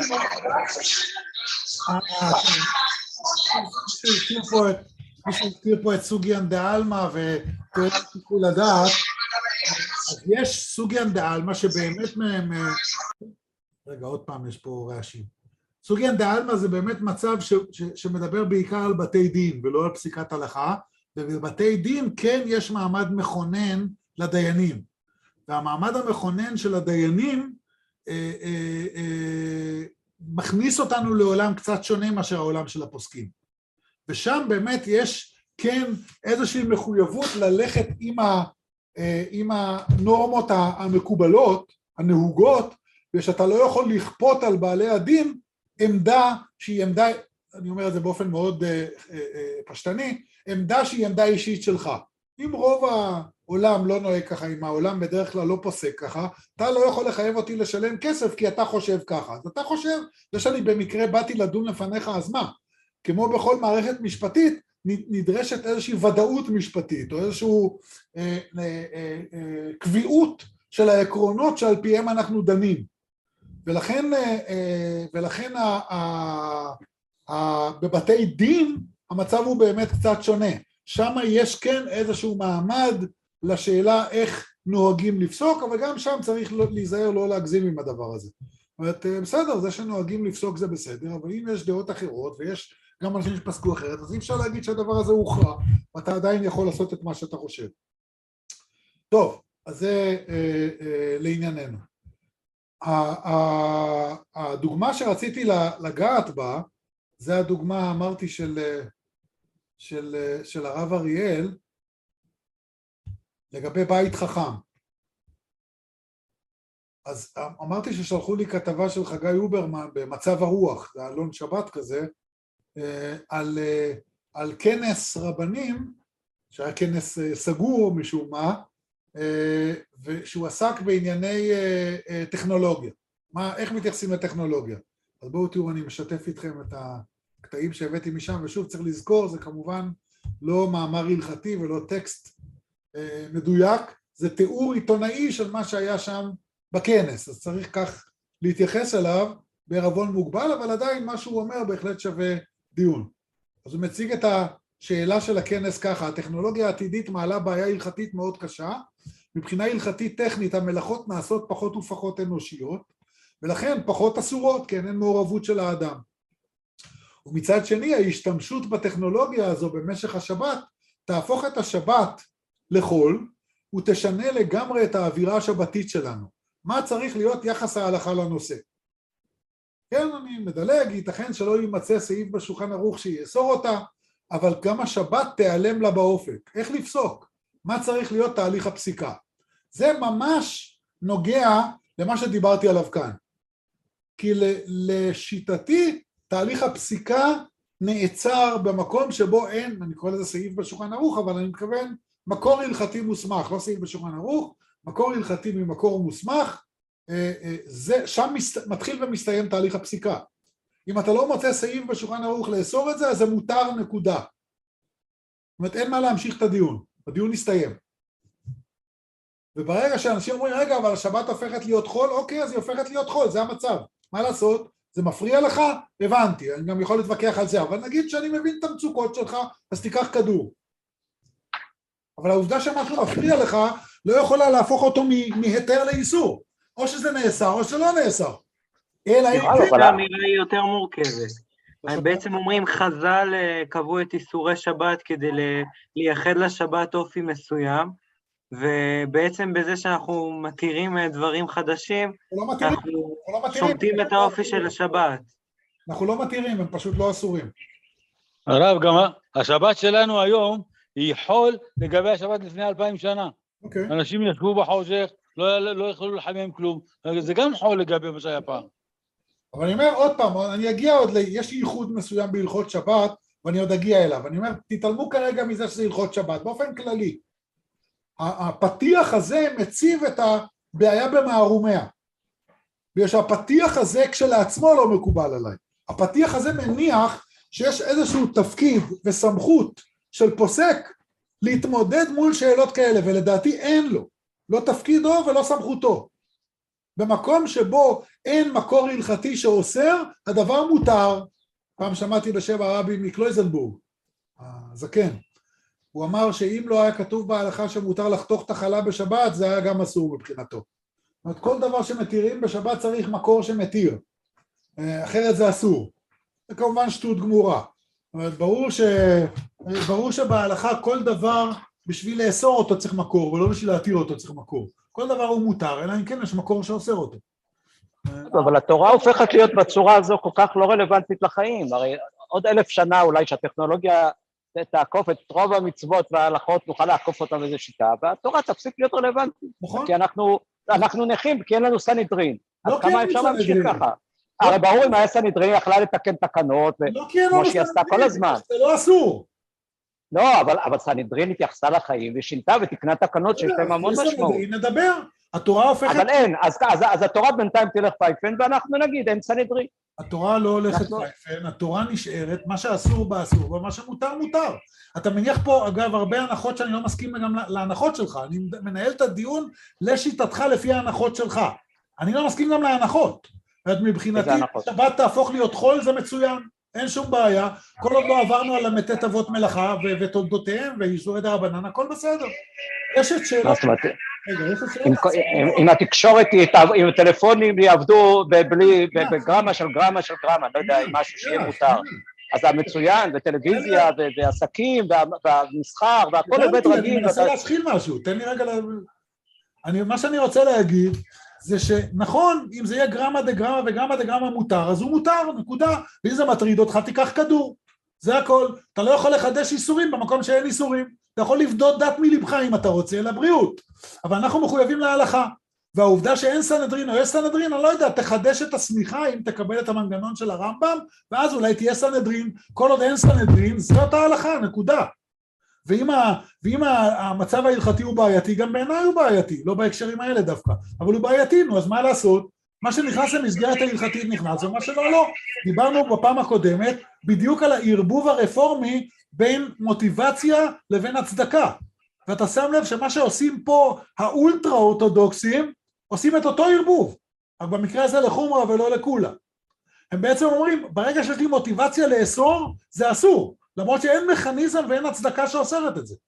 מישהו הזכיר פה את סוגיין דעלמא ותואר שיקול הדעת, אז יש סוגיין דעלמא שבאמת רגע, עוד פעם יש פה רעשים. סוגיין דעלמא זה באמת מצב שמדבר בעיקר על בתי דין ולא על פסיקת הלכה, ובבתי דין כן יש מעמד מכונן לדיינים, והמעמד המכונן של הדיינים מכניס אותנו לעולם קצת שונה מאשר העולם של הפוסקים. ושם באמת יש כן איזושהי מחויבות ללכת עם הנורמות המקובלות, הנהוגות, ושאתה לא יכול לכפות על בעלי הדין עמדה שהיא עמדה אני אומר את זה באופן מאוד פשטני, עמדה שהיא עמדה אישית שלך. אם רוב העולם לא נוהג ככה, אם העולם בדרך כלל לא פוסק ככה, אתה לא יכול לחייב אותי לשלם כסף כי אתה חושב ככה. אז אתה חושב, זה שאני במקרה באתי לדון לפניך, אז מה? כמו בכל מערכת משפטית, נדרשת איזושהי ודאות משפטית, או איזושהי קביעות של העקרונות שעל פיהם אנחנו דנים. ולכן בבתי דין המצב הוא באמת קצת שונה. שם יש כן איזשהו מעמד לשאלה איך נוהגים לפסוק, אבל גם שם צריך להיזהר לא להגזים עם הדבר הזה. זאת אומרת, בסדר, זה שנוהגים לפסוק זה בסדר, אבל אם יש דעות אחרות ויש גם אנשים שפסקו אחרת, אז אי אפשר להגיד שהדבר הזה הוכרע, ואתה עדיין יכול לעשות את מה שאתה חושב. טוב, אז זה לענייננו. הדוגמה שרציתי לגעת בה, זה הדוגמה, אמרתי, של הרב אריאל, לגבי בית חכם. אז אמרתי ששלחו לי כתבה של חגי אוברמן במצב הרוח, זה אלון שבת כזה, על כנס רבנים, שהיה כנס סגור משום מה, ושהוא עסק בענייני טכנולוגיה. איך מתייחסים לטכנולוגיה? אז בואו תראו, אני משתף איתכם את הקטעים שהבאתי משם, ושוב צריך לזכור, זה כמובן לא מאמר הלכתי ולא טקסט מדויק, זה תיאור עיתונאי של מה שהיה שם בכנס, אז צריך כך להתייחס אליו בערבון מוגבל, אבל עדיין מה שהוא אומר בהחלט שווה דיון. אז הוא מציג את השאלה של הכנס ככה, הטכנולוגיה העתידית מעלה בעיה הלכתית מאוד קשה, מבחינה הלכתית טכנית המלאכות נעשות פחות ופחות אנושיות, ולכן פחות אסורות, כן, אין מעורבות של האדם. ומצד שני, ההשתמשות בטכנולוגיה הזו במשך השבת, תהפוך את השבת לחול, ותשנה לגמרי את האווירה השבתית שלנו. מה צריך להיות יחס ההלכה לנושא? כן, אני מדלג, ייתכן שלא יימצא סעיף בשולחן ערוך שיאסור אותה, אבל גם השבת תיעלם לה באופק. איך לפסוק? מה צריך להיות תהליך הפסיקה? זה ממש נוגע למה שדיברתי עליו כאן. כי לשיטתי, תהליך הפסיקה נעצר במקום שבו אין, אני קורא לזה סעיף בשולחן ערוך, אבל אני מתכוון מקור הלכתי מוסמך, לא סעיף בשולחן ערוך, מקור הלכתי ממקור מוסמך, שם מתחיל ומסתיים תהליך הפסיקה. אם אתה לא מוצא סעיף בשולחן ערוך לאסור את זה, אז זה מותר נקודה. זאת אומרת, אין מה להמשיך את הדיון, הדיון מסתיים. וברגע שאנשים אומרים, רגע, אבל השבת הופכת להיות חול, אוקיי, אז היא הופכת להיות חול, זה המצב. מה לעשות? זה מפריע לך? הבנתי, אני גם יכול להתווכח על זה, אבל נגיד שאני מבין את המצוקות שלך, אז תיקח כדור. אבל העובדה שמשהו מפריע לך, לא יכולה להפוך אותו מהיתר לאיסור. או שזה נאסר, או שלא נאסר. אלא אם כן... האמירה היא יותר מורכבת. הם בעצם אומרים, חז"ל קבעו את איסורי שבת כדי לייחד לשבת אופי מסוים, ובעצם בזה שאנחנו מתירים דברים חדשים, אנחנו שומטים את האופי של השבת. אנחנו לא מתירים, הם פשוט לא אסורים. הרב, גם השבת שלנו היום היא חול לגבי השבת לפני 2000 שנה. אנשים ישבו בחושך, לא יכולו לחמם כלום, זה גם חול לגבי מה שהיה פעם. אבל אני אומר עוד פעם, אני אגיע עוד, יש ייחוד מסוים בהלכות שבת, ואני עוד אגיע אליו. אני אומר, תתעלמו כרגע מזה שזה הלכות שבת, באופן כללי. הפתיח הזה מציב את הבעיה במערומיה. בגלל שהפתיח הזה כשלעצמו לא מקובל עליי. הפתיח הזה מניח שיש איזשהו תפקיד וסמכות של פוסק להתמודד מול שאלות כאלה, ולדעתי אין לו. לא תפקידו ולא סמכותו. במקום שבו אין מקור הלכתי שאוסר, הדבר מותר. פעם שמעתי בשם הרבי מקלויזנבורג, הזקן. הוא אמר שאם לא היה כתוב בהלכה שמותר לחתוך את החלה בשבת, זה היה גם אסור מבחינתו. זאת אומרת, כל דבר שמתירים בשבת צריך מקור שמתיר. אחרת זה אסור. זה כמובן שטות גמורה. זאת אומרת, ברור שבהלכה כל דבר בשביל לאסור אותו צריך מקור, ולא בשביל להתיר אותו צריך מקור. כל דבר הוא מותר, אלא אם כן יש מקור שאוסר אותו. אבל התורה הופכת להיות בצורה הזו כל כך לא רלוונטית לחיים. הרי עוד 1000 שנה אולי שהטכנולוגיה תעקוף את רוב המצוות וההלכות, נוכל לעקוף אותם באיזו שיטה, והתורה תפסיק להיות רלוונטית. נכון. כי אנחנו נכים, כי אין לנו סנהדרין. אז כמה אפשר להמשיך ככה? הרי ברור אם היה סנהדרין יכלה לתקן תקנות, כמו שהיא עשתה כל הזמן. זה לא אסור. לא, אבל סנהדרין התייחסה לחיים ושינתה ותקנה תקנות שיש להם המון משמעות. נדבר, התורה הופכת... אבל אין, אז התורה בינתיים תלך פייפן ואנחנו נגיד, אין סנהדרין. התורה לא הולכת פייפן, התורה נשארת, מה שאסור באסור, ומה שמותר מותר. אתה מניח פה, אגב, הרבה הנחות שאני לא מסכים גם להנחות שלך, אני מנהל את הדיון לשיטתך לפי ההנחות שלך. אני לא מסכים גם להנחות. מבחינתי, שבת תהפוך להיות חול, זה מצוין. אין שום בעיה, כל עוד לא עברנו על המתת אבות מלאכה ותולדותיהם ואיסורי דרבנן, הכל בסדר. יש את שאלות... אם התקשורת, אם הטלפונים יעבדו בגרמה של גרמה של גרמה, לא יודע, עם משהו שיהיה מותר. אז זה מצוין, וטלוויזיה, ועסקים, והמסחר, והכל עובד רגיל. אני מנסה להשחיל משהו, תן לי רגע... מה שאני רוצה להגיד, זה שנכון, אם זה יהיה גרמה דה גרמה וגרמה דה גרמה מותר, אז הוא מותר, נקודה. ואם זה מטריד אותך, תיקח כדור. זה הכל. אתה לא יכול לחדש איסורים במקום שאין איסורים. אתה יכול לבדות דת מלבך אם אתה רוצה, לבריאות. אבל אנחנו מחויבים להלכה. והעובדה שאין סנהדרין או יש סנהדרין, אני לא יודע, תחדש את הסמיכה אם תקבל את המנגנון של הרמב"ם, ואז אולי תהיה סנהדרין. כל עוד אין סנהדרין, זאת ההלכה, נקודה. ואם המצב ההלכתי הוא בעייתי, גם בעיניי הוא בעייתי, לא בהקשרים האלה דווקא, אבל הוא בעייתי, נו, אז מה לעשות? מה שנכנס למסגרת ההלכתית נכנס, ומה שלא, לא. דיברנו בפעם הקודמת בדיוק על הערבוב הרפורמי בין מוטיבציה לבין הצדקה, ואתה שם לב שמה שעושים פה האולטרה אורתודוקסים, עושים את אותו ערבוב, רק במקרה הזה לחומרה ולא לכולה. הם בעצם אומרים, ברגע שיש לי מוטיבציה לאסור, זה אסור. למרות שאין מכניזם ואין הצדקה שאוסרת את זה.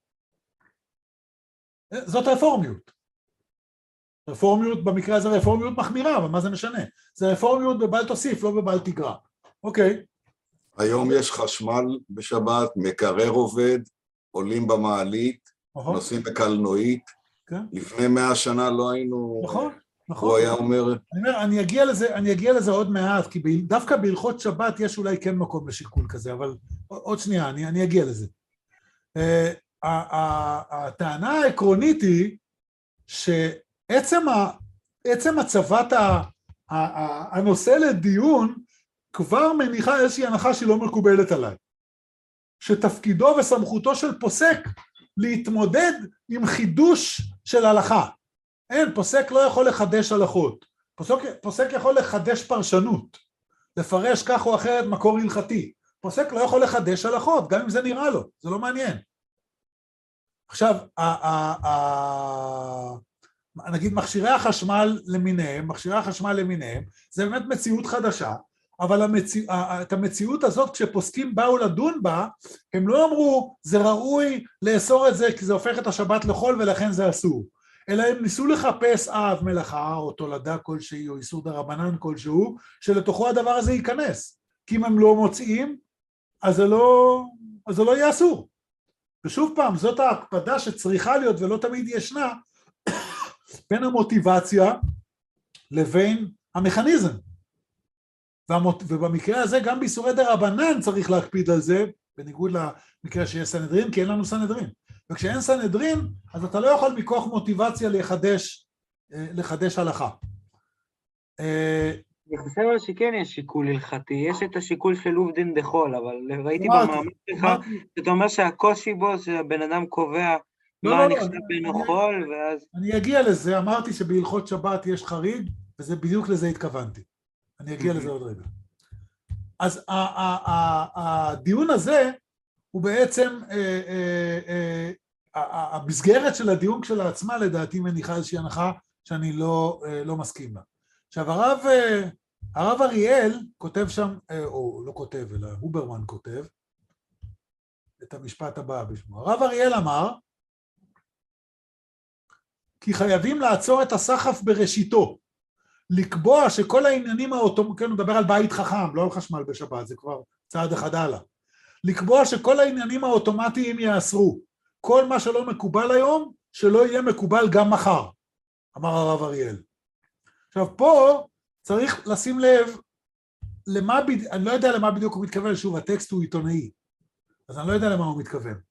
זאת רפורמיות. רפורמיות, במקרה הזה רפורמיות מחמירה, אבל מה זה משנה? זה רפורמיות בבל תוסיף, לא בבל תגרע. אוקיי. היום יש חשמל בשבת, מקרר עובד, עולים במעלית, נוסעים בקלנועית. לפני 100 שנה לא היינו... נכון. הוא היה אומר... אני אגיע לזה עוד מעט, כי דווקא בהלכות שבת יש אולי כן מקום לשיקול כזה, אבל עוד שנייה, אני אגיע לזה. הטענה העקרונית היא שעצם הצבת הנושא לדיון כבר מניחה איזושהי הנחה שהיא לא מקובלת עליי. שתפקידו וסמכותו של פוסק להתמודד עם חידוש של הלכה. אין, פוסק לא יכול לחדש הלכות. פוסק יכול לחדש פרשנות, לפרש כך או אחרת מקור הלכתי. פוסק לא יכול לחדש הלכות, גם אם זה נראה לו, זה לא מעניין. עכשיו, נגיד מכשירי החשמל למיניהם, זה באמת מציאות חדשה, אבל את המציאות הזאת, כשפוסקים באו לדון בה, הם לא אמרו, זה ראוי לאסור את זה, כי זה הופך את השבת לחול ולכן זה אסור. אלא הם ניסו לחפש אב מלאכה או תולדה כלשהי או איסור דרבנן כלשהו, שלתוכו הדבר הזה ייכנס. כי אם הם לא מוצאים, אז זה לא יהיה אסור. ושוב פעם, זאת ההקפדה שצריכה להיות ולא תמיד ישנה, בין המוטיבציה לבין המכניזם. ובמקרה הזה גם באיסורי דרבנן צריך להקפיד על זה, בניגוד למקרה שיש סנהדרין, כי אין לנו סנהדרין. וכשאין סנהדרין, אז אתה לא יכול מכוח מוטיבציה לחדש הלכה. אני חושב שכן יש שיקול הלכתי, יש את השיקול של עובדין דחול, אבל ראיתי במאמר שלך, אתה אומר שהקושי בו, שהבן אדם קובע מה נחשב בין חול, ואז... אני אגיע לזה, אמרתי שבהלכות שבת יש חריג, וזה בדיוק לזה התכוונתי. אני אגיע לזה עוד רגע. אז הדיון הזה, הוא בעצם, המסגרת של הדיון כשלעצמה לדעתי מניחה איזושהי הנחה שאני לא מסכים לה. עכשיו הרב אריאל כותב שם, או לא כותב אלא הוברמן כותב, את המשפט הבא בשמו. הרב אריאל אמר, כי חייבים לעצור את הסחף בראשיתו, לקבוע שכל העניינים כן, הוא מדבר על בית חכם, לא על חשמל בשבת, זה כבר צעד אחד הלאה. לקבוע שכל העניינים האוטומטיים יאסרו. כל מה שלא מקובל היום, שלא יהיה מקובל גם מחר, אמר הרב אריאל. עכשיו פה צריך לשים לב, אני לא יודע למה בדיוק הוא מתכוון, שוב הטקסט הוא עיתונאי, אז אני לא יודע למה הוא מתכוון.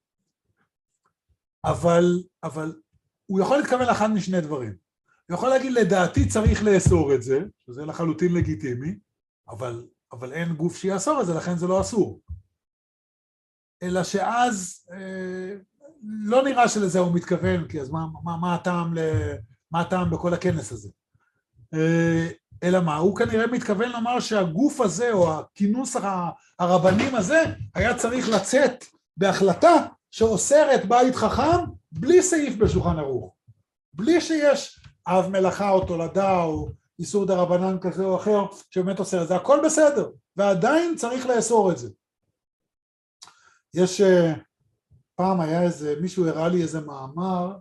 אבל הוא יכול להתכוון לאחד משני דברים. הוא יכול להגיד לדעתי צריך לאסור את זה, שזה לחלוטין לגיטימי, אבל אין גוף שיאסור את זה, לכן זה לא אסור. אלא שאז לא נראה שלזה הוא מתכוון, כי אז מה הטעם בכל הכנס הזה? אלא מה? הוא כנראה מתכוון לומר שהגוף הזה, או הכינוס הרבנים הזה, היה צריך לצאת בהחלטה שאוסרת בית חכם, בלי סעיף בשולחן ערוך. בלי שיש אב מלאכה או תולדה, או איסור דרבנן כזה או אחר, שבאמת אוסר את זה. הכל בסדר, ועדיין צריך לאסור את זה. יש, פעם היה מישהו הראה לי איזה מאמר,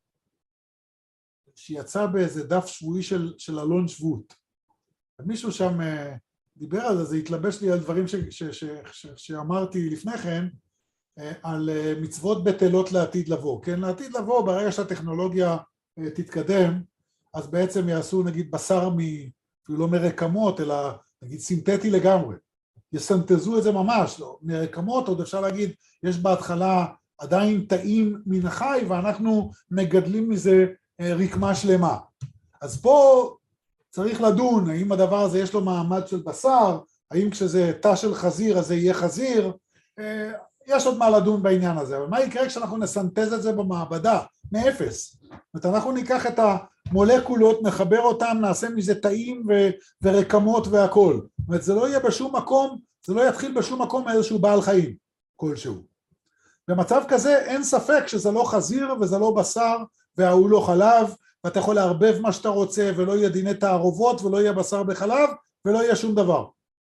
שיצא באיזה דף שבועי של אלון שבות. מישהו שם דיבר על זה, זה התלבש לי על דברים שאמרתי לפני כן, על מצוות בטלות לעתיד לבוא. כן, לעתיד לבוא, ברגע שהטכנולוגיה תתקדם, אז בעצם יעשו נגיד בשר לא מרקמות, אלא נגיד סינתטי לגמרי. יסנטזו את זה ממש, לא, מרקמות, עוד אפשר להגיד, יש בהתחלה עדיין תאים מן החי, ואנחנו מגדלים מזה רקמה שלמה. אז פה צריך לדון, האם הדבר הזה יש לו מעמד של בשר, האם כשזה תא של חזיר, אז זה יהיה חזיר, יש עוד מה לדון בעניין הזה, אבל מה יקרה כשאנחנו נסנטז את זה במעבדה, מאפס? זאת אומרת, אנחנו ניקח את המולקולות, נחבר אותם, נעשה מזה תאים ורקמות והכל. זאת אומרת, זה לא יהיה בשום מקום, זה לא יתחיל בשום מקום מאיזשהו בעל חיים כלשהו. במצב כזה אין ספק שזה לא חזיר וזה לא בשר, והוא לא חלב, ואתה יכול להרבב מה שאתה רוצה, ולא יהיה דיני תערובות, ולא יהיה בשר בחלב, ולא יהיה שום דבר.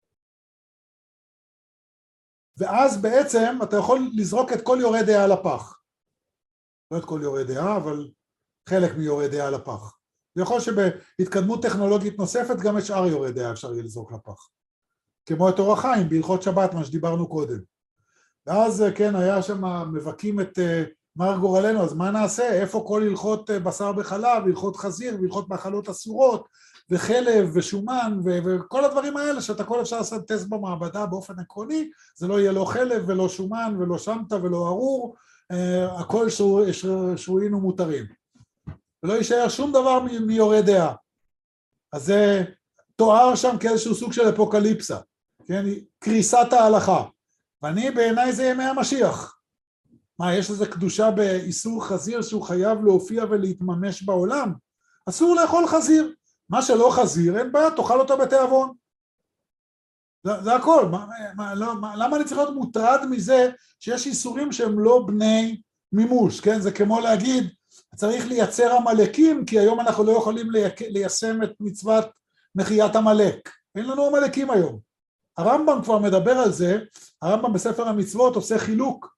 ואז בעצם אתה יכול לזרוק את כל יורה דעה לפח. לא את כל יורה דעה, אבל חלק מיורה דעה לפח. ויכול שבהתקדמות טכנולוגית נוספת, גם את שאר יורה דעה אפשר יהיה לזרוק לפח. כמו את אור החיים, בהלכות שבת, מה שדיברנו קודם. ואז כן, היה שם מבקים את מר גורלנו, אז מה נעשה? איפה כל הלכות בשר בחלב, הלכות חזיר, והלכות מאכלות אסורות, וחלב ושומן, וכל הדברים האלה שאתה כל אפשר לעשות טסט במעבדה באופן עקרוני, זה לא יהיה לא חלב ולא שומן ולא שמטה ולא ארור, הכל שרויים ומותרים. ולא יישאר שום דבר מיורה דעה. אז זה תואר שם כאיזשהו סוג של אפוקליפסה, כן? קריסת ההלכה. ואני בעיניי זה ימי המשיח. מה, יש איזו קדושה באיסור חזיר שהוא חייב להופיע ולהתממש בעולם? אסור לאכול חזיר. מה שלא חזיר, אין בעיה, תאכל אותו בתיאבון. זה הכל. למה אני צריך להיות מוטרד מזה שיש איסורים שהם לא בני מימוש, כן? זה כמו להגיד, צריך לייצר עמלקים, כי היום אנחנו לא יכולים ליישם את מצוות מחיית עמלק. אין לנו עמלקים היום. הרמב"ם כבר מדבר על זה, הרמב"ם בספר המצוות עושה חילוק.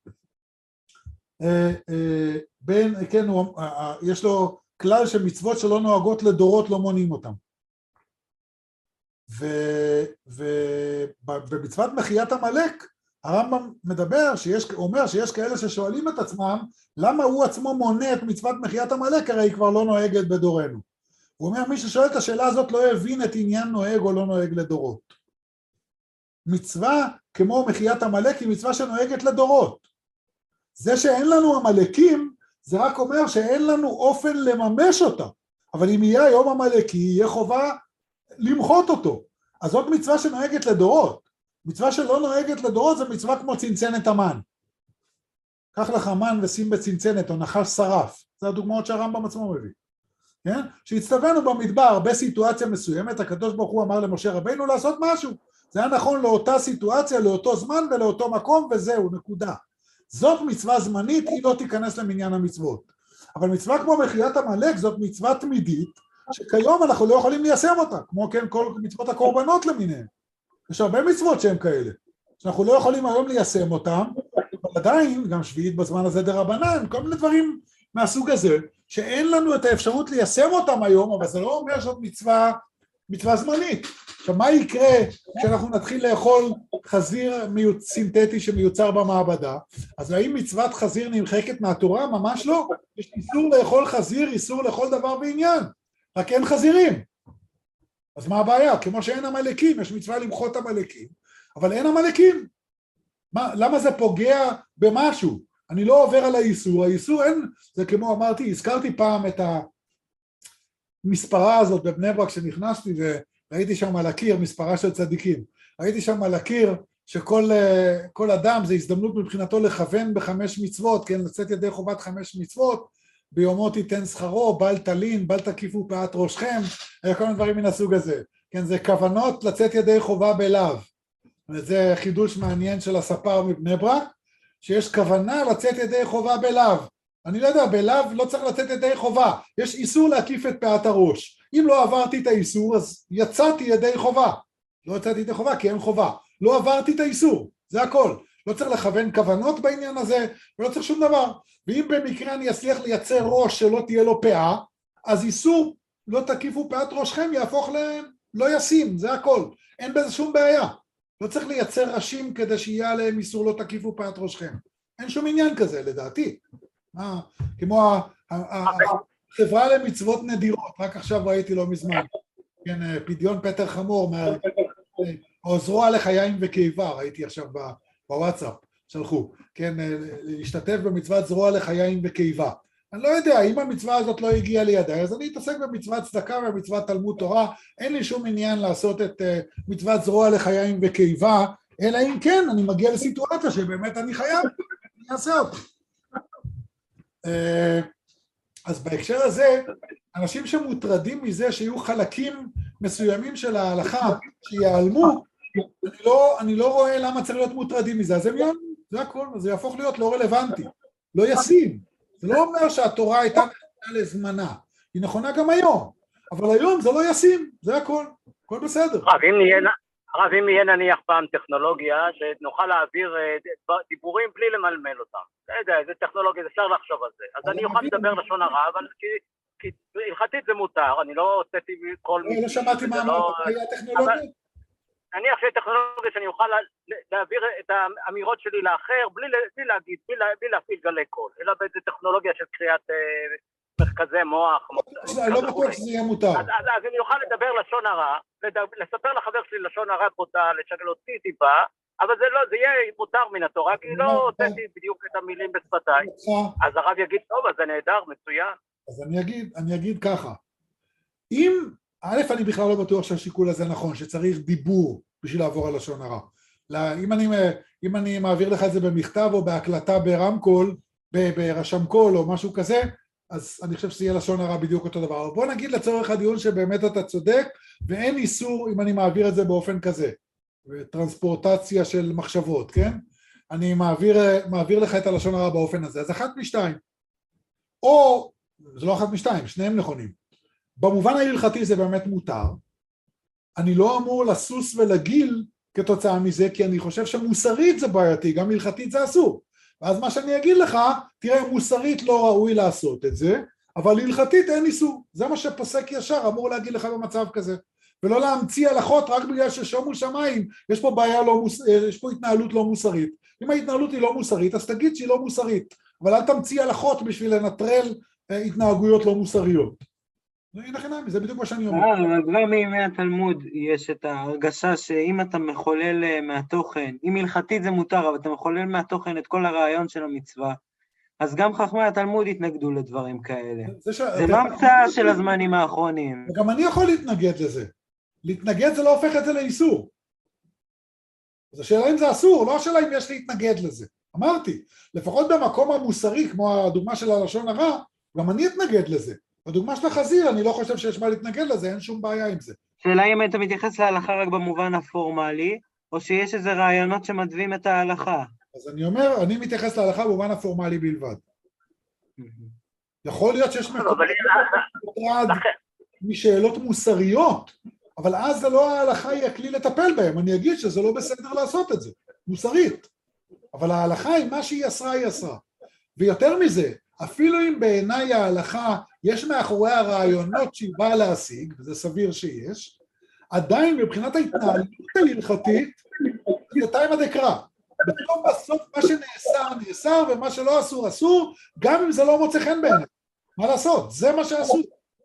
כן, יש לו כלל שמצוות שלא נוהגות לדורות לא מונים אותם. ובמצוות מחיית עמלק, הרמב"ם מדבר, אומר שיש כאלה ששואלים את עצמם, למה הוא עצמו מונה את מצוות מחיית עמלק, הרי היא כבר לא נוהגת בדורנו. הוא אומר, מי ששואל את השאלה הזאת לא הבין את עניין נוהג או לא נוהג לדורות. מצווה כמו מחיית עמלק היא מצווה שנוהגת לדורות. זה שאין לנו עמלקים, זה רק אומר שאין לנו אופן לממש אותה. אבל אם יהיה היום עמלקי, יהיה חובה למחות אותו. אז זאת מצווה שנוהגת לדורות. מצווה שלא נוהגת לדורות זה מצווה כמו צנצנת המן. קח לך מן ושים בצנצנת או נחש שרף. זה הדוגמאות שהרמב"ם עצמו מביא. כן? שהצטווינו במדבר בסיטואציה מסוימת, הקדוש ברוך הוא אמר למשה רבינו לעשות משהו. זה היה נכון לאותה סיטואציה, לאותו זמן ולאותו מקום, וזהו, נקודה. זאת מצווה זמנית, היא לא תיכנס למניין המצוות. אבל מצווה כמו מחיית עמלק, זאת מצווה תמידית, שכיום אנחנו לא יכולים ליישם אותה, כמו כן כל מצוות הקורבנות למיניהן. יש הרבה מצוות שהן כאלה, שאנחנו לא יכולים היום ליישם אותם, אבל עדיין, גם שביעית בזמן הזה דרבנן, כל מיני דברים מהסוג הזה, שאין לנו את האפשרות ליישם אותם היום, אבל זה לא אומר שזאת מצווה זמנית. עכשיו, מה יקרה כשאנחנו נתחיל לאכול חזיר סינתטי שמיוצר במעבדה? אז האם מצוות חזיר נמחקת מהתורה? ממש לא. יש איסור לאכול חזיר, איסור לכל דבר בעניין. רק אין חזירים. אז מה הבעיה? כמו שאין עמלקים, יש מצווה למחות עמלקים, אבל אין עמלקים. למה זה פוגע במשהו? אני לא עובר על האיסור, האיסור אין, זה כמו אמרתי, הזכרתי פעם את המספרה הזאת בבני ברק שנכנסתי ראיתי שם על הקיר, מספרה של צדיקים, ראיתי שם על הקיר שכל אדם זה הזדמנות מבחינתו לכוון ב5 מצוות, כן, לצאת ידי חובת 5 מצוות, ביומו תיתן שכרו, בל תלין, בל תקיפו פאת ראשכם, כל מיני דברים מן הסוג הזה, כן, זה כוונות לצאת ידי חובה בלאו, וזה חידוש מעניין של הספר מבני ברק, שיש כוונה לצאת ידי חובה בלאו, אני לא יודע, בלאו לא צריך לצאת ידי חובה, יש איסור להקיף את פאת הראש, אם לא עברתי את האיסור אז יצאתי ידי חובה, לא יצאתי ידי חובה כי אין חובה, לא עברתי את האיסור, זה הכל, לא צריך לכוון כוונות בעניין הזה, ולא צריך שום דבר, ואם במקרה אני אצליח לייצר ראש שלא תהיה לו פאה, אז איסור לא תקיפו פאת ראשכם יהפוך לא ישים, זה הכל, אין בזה שום בעיה, לא צריך לייצר ראשים כדי שיהיה עליהם איסור לא תקיפו פאת ראשכם, אין שום עניין כזה לדעתי, כמו החברה למצוות נדירות, רק עכשיו ראיתי לא מזמן, כן, פדיון פטר חמור, או זרוע לחיים וקיבה, ראיתי עכשיו בוואטסאפ, שלחו, כן, להשתתף במצוות זרוע לחיים וקיבה. אני לא יודע, אם המצווה הזאת לא הגיעה לידי, אז אני אתעסק במצוות צדקה ובמצוות תלמוד תורה, אין לי שום עניין לעשות את מצוות זרוע לחיים וקיבה, אלא אם כן, אני מגיע לסיטואציה שבאמת אני חייב, אני אעשה אותה. אז בהקשר הזה, אנשים שמוטרדים מזה שיהיו חלקים מסוימים של ההלכה שיעלמו, אני לא רואה למה צריך להיות מוטרדים מזה, אז הם יעלמו, זה הכל, זה יהפוך להיות לא רלוונטי, לא ישים, זה לא אומר שהתורה הייתה נכונה לזמנה, היא נכונה גם היום, אבל היום זה לא ישים, זה הכל בסדר. הרב, אם יהיה נניח פעם טכנולוגיה שנוכל להעביר דיבורים בלי למלמל אותם, לא יודע, איזה טכנולוגיה, אפשר לחשוב על זה, אז אני אוכל לדבר לשון הרע, אבל כי הלכתית זה מותר, אני לא הוצאתי כל מיני... לא שמעתי מה אמרת, היה טכנולוגיה? נניח שיש טכנולוגיה שאני אוכל להעביר את האמירות שלי לאחר, בלי להגיד, בלי להפעיל גלי קול, אלא באיזה טכנולוגיה של קריאת מרכזי מוח. לא בטוח שזה יהיה מותר. אז אני אוכל לדבר לשון הרע, לספר לחבר שלי לשון הרע בוטה, לשגל אותי טיפה, אבל זה יהיה מותר מן התורה, כי לא הוצאתי בדיוק את המילים בשפתיי. אז הרב יגיד, טוב, אז זה נהדר, מצוין. אז אני אגיד ככה, אני בכלל לא בטוח שהשיקול הזה נכון, שצריך דיבור בשביל לעבור על לשון הרע. אם אני מעביר לך את זה במכתב או בהקלטה ברמקול, ברשם קול או משהו כזה, אז אני חושב שזה יהיה לשון הרע בדיוק אותו דבר. בוא נגיד לצורך הדיון שבאמת אתה צודק, ואין איסור אם אני מעביר את זה באופן כזה, טרנספורטציה של מחשבות, כן? אני מעביר לך את הלשון הרע באופן הזה, אז אחת משתיים. או, זה לא אחת משתיים, שניהם נכונים. במובן ההלכתי זה באמת מותר, אני לא אמור לסוס ולגיל כתוצאה מזה, כי אני חושב שמוסרית זה בעייתי, גם הלכתית זה אסור. ואז מה שאני אגיד לך, תראה, מוסרית לא ראוי לעשות את זה, אבל הלכתית אין איסור. זה מה שפוסק ישר אמור להגיד לך במצב כזה. ולא להמציא הלכות רק בגלל ששומו שמיים, יש פה יש פה התנהלות לא מוסרית. אם ההתנהלות היא לא מוסרית, אז תגיד שהיא לא מוסרית, אבל אל תמציא הלכות בשביל לנטרל התנהגויות לא מוסריות. זה בדיוק מה שאני אומר. אבל כבר מימי התלמוד יש את ההרגשה שאם אתה מחולל מהתוכן, אם הלכתית זה מותר, אבל אתה מחולל מהתוכן את כל הרעיון של המצווה, אז גם חכמי התלמוד התנגדו לדברים כאלה. זה לא המצאה של הזמנים האחרונים. וגם אני יכול להתנגד לזה. להתנגד זה לא הופך את זה לאיסור. אז השאלה אם זה אסור, לא השאלה אם יש להתנגד לזה. אמרתי, לפחות במקום המוסרי, כמו הדוגמה של הלשון הרע, גם אני אתנגד לזה. בדוגמה של החזיר, אני לא חושב שיש מה להתנגד לזה, אין שום בעיה עם זה. שאלה אם אתה מתייחס להלכה רק במובן הפורמלי, או שיש איזה רעיונות שמדווים את ההלכה. אז אני אומר, אני מתייחס להלכה במובן הפורמלי בלבד. יכול להיות שיש מקומות משאלות מוסריות, אבל אז זה לא ההלכה היא הכלי לטפל בהם, אני אגיד שזה לא בסדר לעשות את זה, מוסרית. אבל ההלכה היא מה שהיא אסרה, היא אסרה. ויותר מזה, אפילו אם בעיניי ההלכה יש מאחורי הרעיונות שהיא באה להשיג, וזה סביר שיש, עדיין מבחינת ההתנהלות ההלכתית, זה תימא דקרא. בסוף מה שנאסר נאסר, ומה שלא אסור אסור, גם אם זה לא מוצא חן בעיניי. מה לעשות? זה מה שאסור.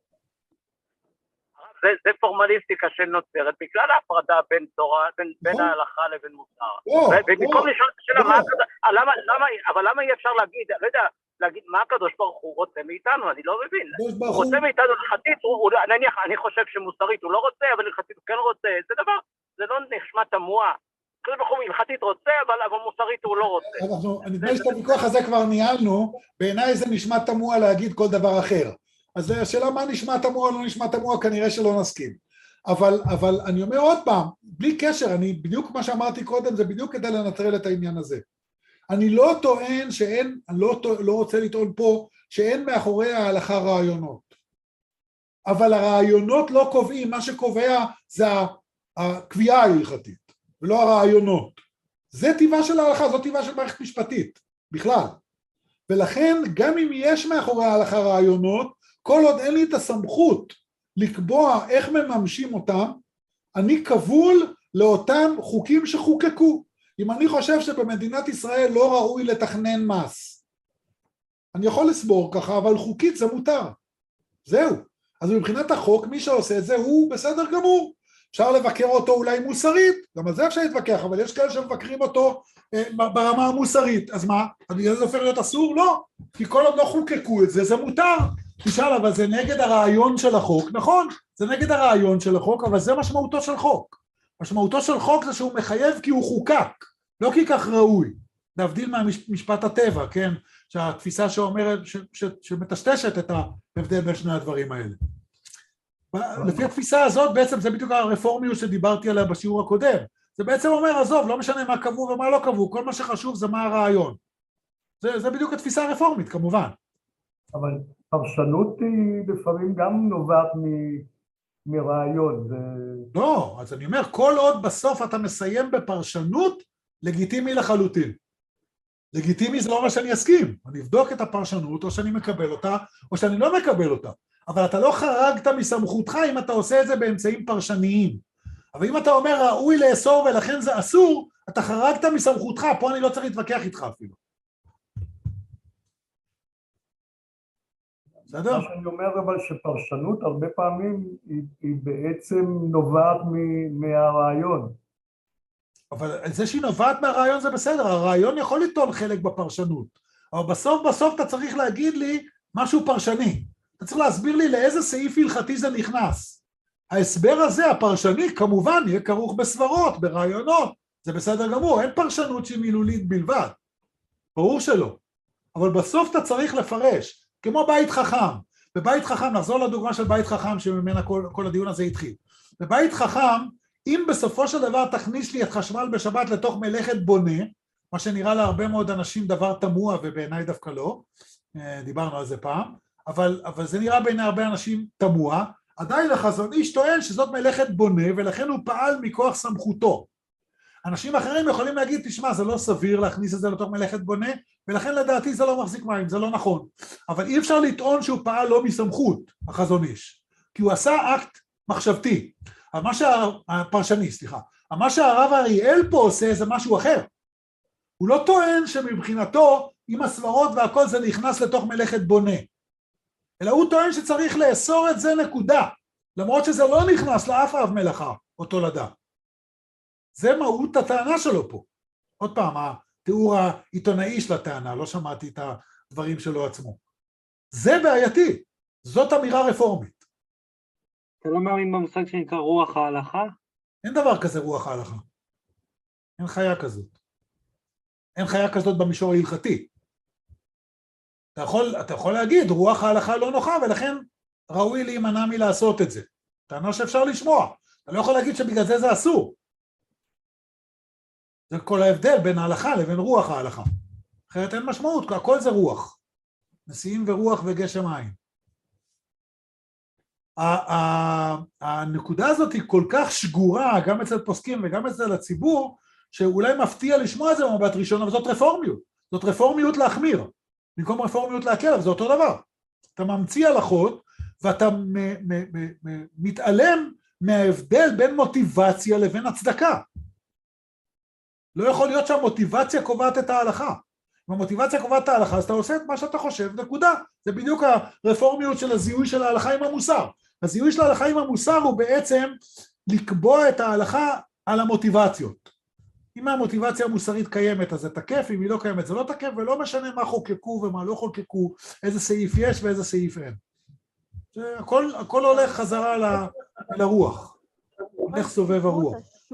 זה פורמליסטיקה שנוצרת, בגלל ההפרדה בין תורה, בין ההלכה לבין מוסר. ובמקום לשאול את השאלה, אבל למה אי אפשר להגיד, לא יודע, להגיד מה הקדוש ברוך הוא רוצה מאיתנו, אני לא מבין. הוא רוצה מאיתנו הלכתית, נניח, אני חושב שמוסרית הוא לא רוצה, אבל הלכתית הוא כן רוצה, זה דבר, זה לא נשמע תמוה. הקדוש ברוך הוא הלכתית רוצה, אבל מוסרית הוא לא רוצה. נדמה שאת הוויכוח הזה כבר ניהלנו, בעיניי זה נשמע תמוה להגיד כל דבר אחר. אז השאלה מה נשמע תמוה או לא נשמע תמוה, כנראה שלא נסכים. אבל אני אומר עוד פעם, בלי קשר, אני בדיוק מה שאמרתי קודם, זה בדיוק כדי לנטרל את העניין הזה. אני לא טוען שאין, אני לא רוצה לטעון פה, שאין מאחורי ההלכה רעיונות. אבל הרעיונות לא קובעים, מה שקובע זה הקביעה ההלכתית, ולא הרעיונות. זה טבעה של ההלכה, זו טבעה של מערכת משפטית, בכלל. ולכן, גם אם יש מאחורי ההלכה רעיונות, כל עוד אין לי את הסמכות לקבוע איך מממשים אותם, אני כבול לאותם חוקים שחוקקו. אם אני חושב שבמדינת ישראל לא ראוי לתכנן מס, אני יכול לסבור ככה, אבל חוקית זה מותר. זהו. אז מבחינת החוק, מי שעושה את זה הוא בסדר גמור. אפשר לבקר אותו אולי מוסרית, גם על זה אפשר להתווכח, אבל יש כאלה שמבקרים אותו ברמה המוסרית. אז מה? זה הופך להיות אסור? לא. כי כל עוד לא חוקקו את זה, זה מותר. תשאל, אבל זה נגד הרעיון של החוק. נכון, זה נגד הרעיון של החוק, אבל זה משמעותו של חוק. משמעותו של חוק זה שהוא מחייב כי הוא חוקק, לא כי כך ראוי. להבדיל מהמשפט הטבע, כן? שהתפיסה שאומרת, שמטשטשת את ההבדל בין שני הדברים האלה. לפי התפיסה הזאת, בעצם זה בדיוק הרפורמיות שדיברתי עליה בשיעור הקודם. זה בעצם אומר, עזוב, לא משנה מה קבעו ומה לא קבעו, כל מה שחשוב זה מה הרעיון. זה בדיוק התפיסה הרפורמית, כמובן. אבל פרשנות היא לפעמים גם נובעת מרעיון. לא, אז אני אומר, כל עוד בסוף אתה מסיים בפרשנות, לגיטימי לחלוטין. לגיטימי זה לא מה שאני אסכים. אני אבדוק את הפרשנות, או שאני מקבל אותה, או שאני לא מקבל אותה. אבל אתה לא חרגת מסמכותך אם אתה עושה את זה באמצעים פרשניים. אבל אם אתה אומר ראוי לאסור ולכן זה אסור, אתה חרגת מסמכותך, פה אני לא צריך להתווכח איתך אפילו. בסדר? מה שאני אומר אבל שפרשנות הרבה פעמים היא בעצם נובעת מהרעיון. אבל זה שהיא נובעת מהרעיון זה בסדר, הרעיון יכול ליטול חלק בפרשנות, אבל בסוף אתה צריך להגיד לי משהו פרשני, אתה צריך להסביר לי לאיזה סעיף הלכתי זה נכנס. ההסבר הזה, הפרשני, כמובן יהיה כרוך בסברות, ברעיונות, זה בסדר גמור, אין פרשנות שהיא מילולית בלבד, ברור שלא, אבל בסוף אתה צריך לפרש, כמו בית חכם, בבית חכם, נחזור לדוגמה של בית חכם שממנה כל הדיון הזה התחיל, בבית חכם, אם בסופו של דבר תכניס לי את חשמל בשבת לתוך מלאכת בונה, מה שנראה להרבה מאוד אנשים דבר תמוה ובעיניי דווקא לא, דיברנו על זה פעם, אבל זה נראה בעיני הרבה אנשים תמוה, עדיין החזון איש טוען שזאת מלאכת בונה ולכן הוא פעל מכוח סמכותו. אנשים אחרים יכולים להגיד, תשמע, זה לא סביר להכניס את זה לתוך מלאכת בונה, ולכן לדעתי זה לא מחזיק מים, זה לא נכון. אבל אי אפשר לטעון שהוא פעל לא מסמכות, החזון איש, כי הוא עשה אקט מחשבתי. מה שהרב אריאל פה עושה זה משהו אחר. הוא לא טוען שמבחינתו, עם הסברות והכל זה נכנס לתוך מלאכת בונה. אלא הוא טוען שצריך לאסור את זה נקודה, למרות שזה לא נכנס לאף אב מלאכה או תולדה. זה מהות הטענה שלו פה. עוד פעם, התיאור העיתונאי של הטענה, לא שמעתי את הדברים שלו עצמו. זה בעייתי, זאת אמירה רפורמית. אתה לא מאמין במושג שנקרא רוח ההלכה? אין דבר כזה רוח ההלכה. אין חיה כזאת. אין חיה כזאת במישור ההלכתי. אתה יכול להגיד, רוח ההלכה לא נוחה, ולכן ראוי להימנע מלעשות את זה. טענה שאפשר לשמוע. אתה לא יכול להגיד שבגלל זה אסור. זה כל ההבדל בין ההלכה לבין רוח ההלכה. אחרת אין משמעות, הכל זה רוח. נשיאים ורוח וגשם עין. הנקודה הזאת היא כל כך שגורה, גם אצל פוסקים וגם אצל הציבור, שאולי מפתיע לשמוע את זה במבט ראשון, אבל זאת רפורמיות. זאת רפורמיות להחמיר. במקום רפורמיות להקל, אבל זה אותו דבר. אתה ממציא הלכות, ואתה מתעלם מההבדל בין מוטיבציה לבין הצדקה. לא יכול להיות שהמוטיבציה קובעת את ההלכה. אם המוטיבציה קובעת את ההלכה, אז אתה עושה את מה שאתה חושב, נקודה. זה בדיוק הרפורמיות של הזיהוי של ההלכה עם המוסר. הזיהוי של ההלכה עם המוסר הוא בעצם לקבוע את ההלכה על המוטיבציות. אם המוטיבציה המוסרית קיימת, אז זה תקף, אם היא לא קיימת, זה לא תקף, ולא משנה מה חוקקו ומה לא חוקקו, איזה סעיף יש ואיזה סעיף אין. הכל הולך חזרה לרוח, איך סובב הרוח.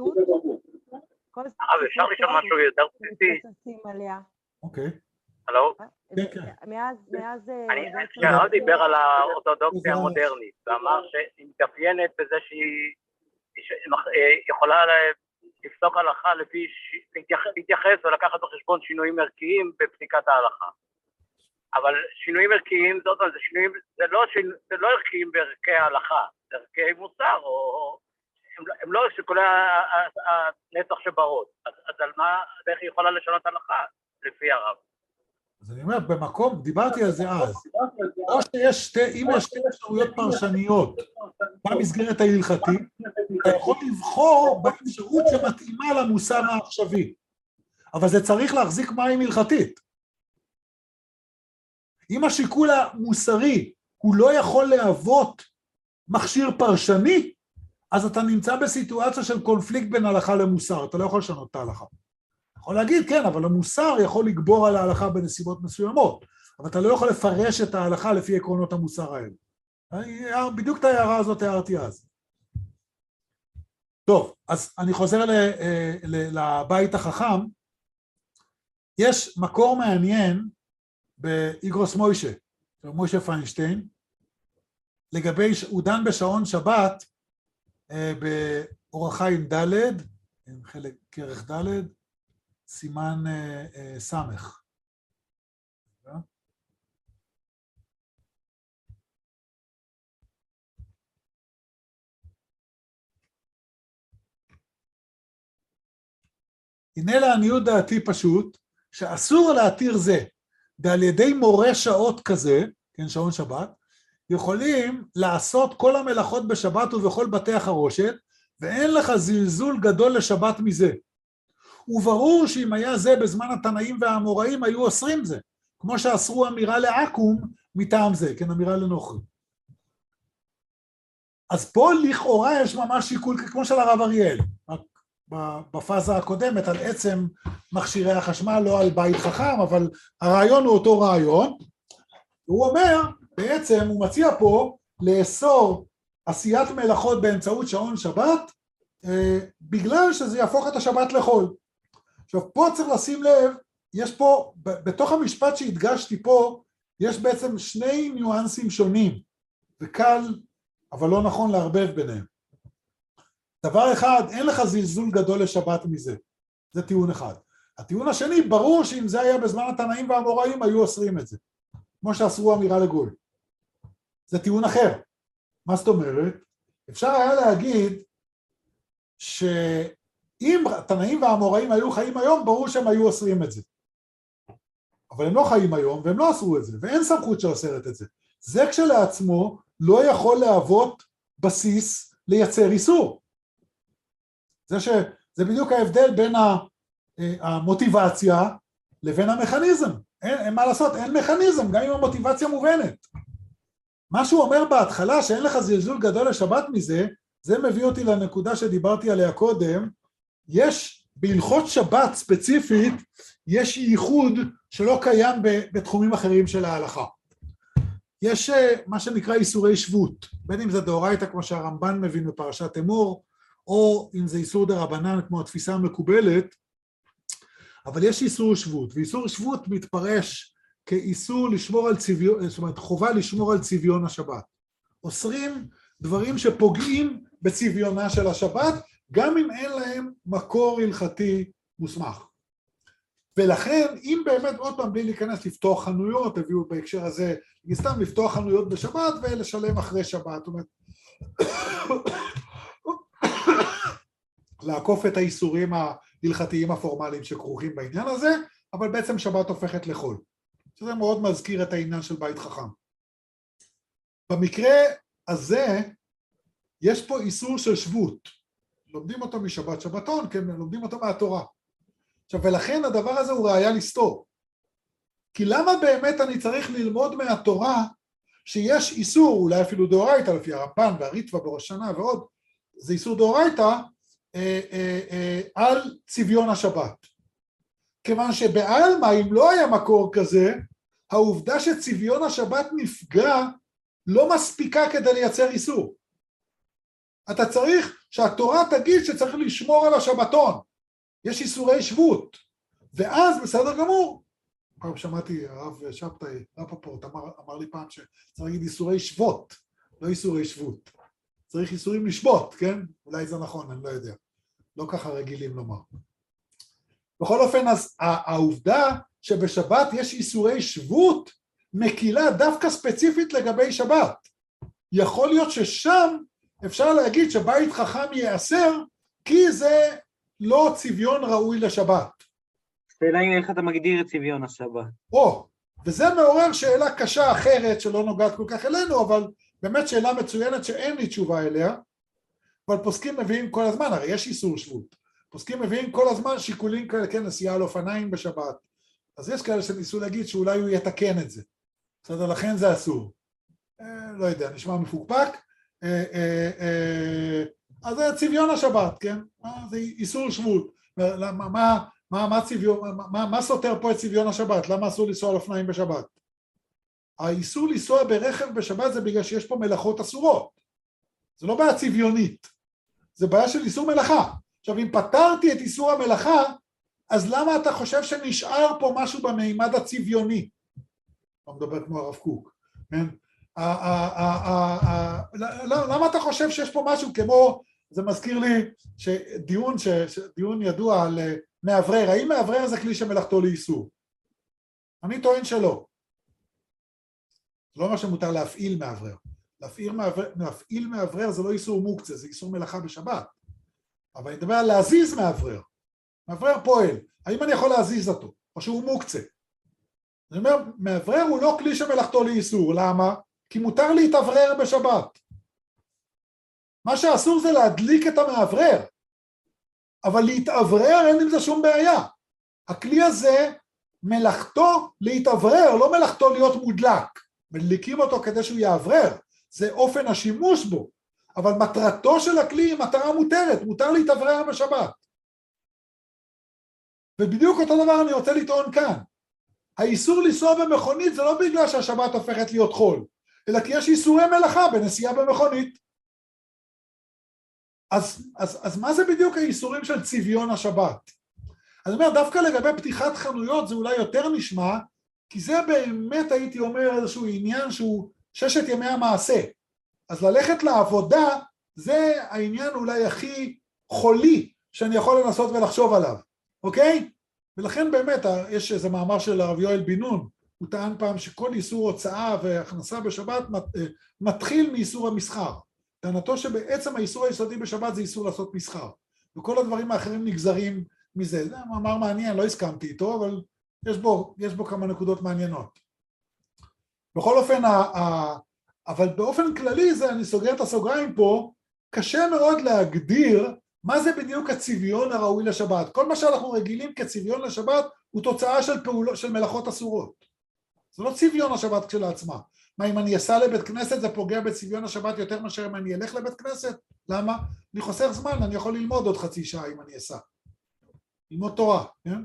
אפשר לשאול משהו יותר בסיסי? אוקיי. הלו? כן, כן. הרב דיבר על האורתודוקסיה המודרנית, ואמר שהיא מתאפיינת בזה שהיא יכולה לפסוק הלכה לפי, להתייחס ולקחת בחשבון שינויים ערכיים בפסיקת ההלכה. אבל שינויים ערכיים, זה לא ערכיים בערכי ההלכה, זה ערכי מוסר, הם לא שכולי הנצח שברות. אז על מה, איך היא יכולה לשנות הלכה לפי הרב? אז אני אומר, במקום, דיברתי על זה אז, או שיש אם יש שתי אפשרויות פרשניות במסגרת ההלכתית, אתה יכול לבחור באפשרות שמתאימה למוסר העכשווי, אבל זה צריך להחזיק מים הלכתית. אם השיקול המוסרי הוא לא יכול להוות מכשיר פרשני, אז אתה נמצא בסיטואציה של קונפליקט בין הלכה למוסר, אתה לא יכול לשנות את ההלכה. יכול להגיד, כן, אבל המוסר יכול לגבור על ההלכה בנסיבות מסוימות, אבל אתה לא יכול לפרש את ההלכה לפי עקרונות המוסר האלה. בדיוק את ההערה הזאת הערתי אז. טוב, אז אני חוזר לבית החכם. יש מקור מעניין באיגרוס מוישה, מוישה פיינשטיין, לגבי, הוא דן בשעון שבת, באורח חיים ד', חלק כרך ד', סימן סמך. הנה לעניות דעתי פשוט, שאסור להתיר זה, ועל ידי מורה שעות כזה, כן, שעון שבת, יכולים לעשות כל המלאכות בשבת ובכל בתי החרושת, ואין לך זלזול גדול לשבת מזה. וברור שאם היה זה בזמן התנאים והאמוראים היו אוסרים זה, כמו שאסרו אמירה לעקום מטעם זה, כן, אמירה לנוכרי. אז פה לכאורה יש ממש שיקול כמו של הרב אריאל, בפאזה הקודמת על עצם מכשירי החשמל, לא על בית חכם, אבל הרעיון הוא אותו רעיון. הוא אומר, בעצם הוא מציע פה לאסור עשיית מלאכות באמצעות שעון שבת, בגלל שזה יהפוך את השבת לחול. עכשיו פה צריך לשים לב, יש פה, בתוך המשפט שהדגשתי פה, יש בעצם שני ניואנסים שונים, וקל, אבל לא נכון לערבב ביניהם. דבר אחד, אין לך זלזול גדול לשבת מזה, זה טיעון אחד. הטיעון השני, ברור שאם זה היה בזמן התנאים והאמוראים, היו אוסרים את זה, כמו שאסרו אמירה לגוי. זה טיעון אחר. מה זאת אומרת? אפשר היה להגיד שאם התנאים והאמוראים היו חיים היום, ברור שהם היו אוסרים את זה. אבל הם לא חיים היום, והם לא אסרו את זה, ואין סמכות שאוסרת את זה. זה כשלעצמו לא יכול להוות בסיס לייצר איסור. זה בדיוק ההבדל בין המוטיבציה לבין המכניזם. אין מה לעשות, אין מכניזם, גם אם המוטיבציה מובנת. מה שהוא אומר בהתחלה, שאין לך זלזול גדול לשבת מזה, זה מביא אותי לנקודה שדיברתי עליה קודם. יש בהלכות שבת ספציפית, יש ייחוד שלא קיים בתחומים אחרים של ההלכה. יש מה שנקרא איסורי שבות, בין אם זה דאורייתא כמו שהרמב"ן מבין בפרשת אמור, או אם זה איסור דרבנן כמו התפיסה המקובלת, אבל יש איסור שבות, ואיסור שבות מתפרש כאיסור לשמור על צביון, זאת אומרת חובה לשמור על צביון השבת. אוסרים דברים שפוגעים בצביונה של השבת, גם אם אין להם מקור הלכתי מוסמך. ולכן, אם באמת עוד פעם בלי להיכנס לפתוח חנויות, הביאו בהקשר הזה, סתם לפתוח חנויות בשבת ולשלם אחרי שבת, זאת אומרת, לעקוף את האיסורים ההלכתיים הפורמליים שכרוכים בעניין הזה, אבל בעצם שבת הופכת לחול. שזה מאוד מזכיר את העניין של בית חכם. במקרה הזה, יש פה איסור של שבות. לומדים אותו משבת שבתון, כן, לומדים אותו מהתורה. עכשיו, ולכן הדבר הזה הוא ראיה לסתור. כי למה באמת אני צריך ללמוד מהתורה שיש איסור, אולי אפילו דאורייתא, לפי הרמב"ן והריטב"א בראש השנה ועוד, זה איסור דאורייתא, על צביון השבת. כיוון שבעלמא, אם לא היה מקור כזה, העובדה שצביון השבת נפגע לא מספיקה כדי לייצר איסור. אתה צריך שהתורה תגיד שצריך לשמור על השבתון. יש איסורי שבות. ואז בסדר גמור. פעם שמעתי, הרב שבתאי, רפפורט, אמר לי פעם שצריך להגיד איסורי שבות, לא איסורי שבות. צריך איסורים לשבות, כן? אולי זה נכון, אני לא יודע. לא ככה רגילים לומר. בכל אופן, אז העובדה שבשבת יש איסורי שבות, מקילה דווקא ספציפית לגבי שבת. יכול להיות ששם אפשר להגיד שבית חכם ייאסר, כי זה לא צביון ראוי לשבת. שאלה אם איך אתה מגדיר את צביון השבת. וזה מעורר שאלה קשה אחרת שלא נוגעת כל כך אלינו, אבל באמת שאלה מצוינת שאין לי תשובה אליה, אבל פוסקים מביאים כל הזמן, הרי יש איסור שבות, פוסקים מביאים כל הזמן שיקולים כאלה, כן, נסיעה על אופניים בשבת, אז יש כאלה שניסו להגיד שאולי הוא יתקן את זה, בסדר, לכן זה אסור, לא יודע, נשמע מפוקפק, אז זה צביון השבת, כן, זה איסור שבות, מה סותר פה את צביון השבת? למה אסור לנסוע על אופניים בשבת? האיסור לנסוע ברכב בשבת זה בגלל שיש פה מלאכות אסורות. זה לא בעיה צביונית, זה בעיה של איסור מלאכה. עכשיו אם פתרתי את איסור המלאכה, אז למה אתה חושב שנשאר פה משהו במימד הצביוני? לא מדבר כמו הרב קוק, כן? למה אתה חושב שיש פה משהו כמו, זה מזכיר לי שדיון ידוע על מעברר, האם מעברר זה כלי שמלאכתו לאיסור? אני טוען שלא. זה לא מה שמותר להפעיל מעברר. להפעיל מעברר זה לא איסור מוקצה, זה איסור מלאכה בשבת. אבל אני מדבר על להזיז מעברר. מעברר פועל, האם אני יכול להזיז אותו? או שהוא מוקצה? אני אומר, מעברר הוא לא כלי שמלאכתו לאיסור, למה? כי מותר להתאוורר בשבת. מה שאסור זה להדליק את המעברר, אבל להתאוורר אין עם זה שום בעיה. הכלי הזה מלאכתו להתאוורר, לא מלאכתו להיות מודלק. מדליקים אותו כדי שהוא יאוורר, זה אופן השימוש בו, אבל מטרתו של הכלי היא מטרה מותרת, מותר להתאוורר בשבת. ובדיוק אותו דבר אני רוצה לטעון כאן. האיסור לנסוע במכונית זה לא בגלל שהשבת הופכת להיות חול, אלא כי יש איסורי מלאכה בנסיעה במכונית. אז מה זה בדיוק האיסורים של צביון השבת? אני אומר, דווקא לגבי פתיחת חנויות זה אולי יותר נשמע, כי זה באמת הייתי אומר איזשהו עניין שהוא 6 ימי המעשה. אז ללכת לעבודה זה העניין אולי הכי חולי שאני יכול לנסות ולחשוב עליו, אוקיי? ולכן באמת יש איזה מאמר של הרב יואל בן נון, הוא טען פעם שכל איסור הוצאה והכנסה בשבת מתחיל מאיסור המסחר. טענתו שבעצם האיסור היסודי בשבת זה איסור לעשות מסחר, וכל הדברים האחרים נגזרים מזה. זה מאמר מעניין, לא הסכמתי איתו, אבל יש בו כמה נקודות מעניינות. בכל אופן, אבל באופן כללי זה, אני סוגר את הסוגריים פה, קשה מאוד להגדיר מה זה בדיוק הצביון הראוי לשבת. כל מה שאנחנו רגילים כצביון לשבת הוא תוצאה של מלאכות אסורות. זה לא צביון השבת כשלעצמה. מה אם אני אסע לבית כנסת זה פוגע בצביון השבת יותר מאשר אם אני אלך לבית כנסת? למה? אני חוסך זמן, אני יכול ללמוד עוד חצי שעה אם אני אסע. ללמוד תורה, כן?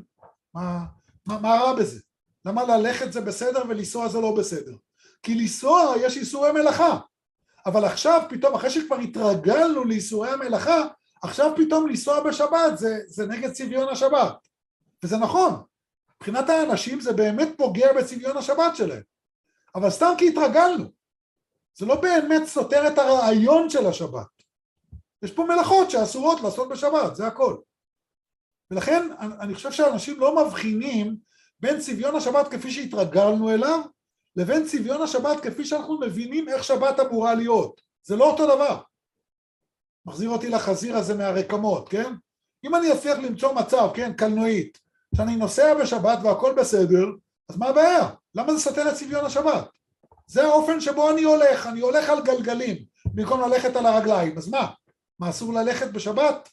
מה רע בזה? למה ללכת זה בסדר ולנסוע זה לא בסדר? כי לנסוע יש איסורי מלאכה, אבל עכשיו פתאום, אחרי שכבר התרגלנו לאיסורי המלאכה, עכשיו פתאום לנסוע בשבת זה נגד צביון השבת. וזה נכון, מבחינת האנשים זה באמת פוגע בצביון השבת שלהם, אבל סתם כי התרגלנו, זה לא באמת סותר את הרעיון של השבת. יש פה מלאכות שאסורות לעשות בשבת, זה הכל. ולכן אני חושב שאנשים לא מבחינים בין צביון השבת כפי שהתרגלנו אליו, לבין צביון השבת כפי שאנחנו מבינים איך שבת אמורה להיות. זה לא אותו דבר. מחזיר אותי לחזיר הזה מהרקמות, כן? אם אני אצליח למצוא מצב, כן, קלנועית, שאני נוסע בשבת והכל בסדר, אז מה הבעיה? למה זה סותר את צביון השבת? זה האופן שבו אני הולך על גלגלים, במקום ללכת על הרגליים. אז מה אסור ללכת בשבת?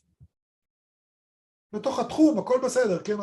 בתוך התחום, הכל בסדר, כן?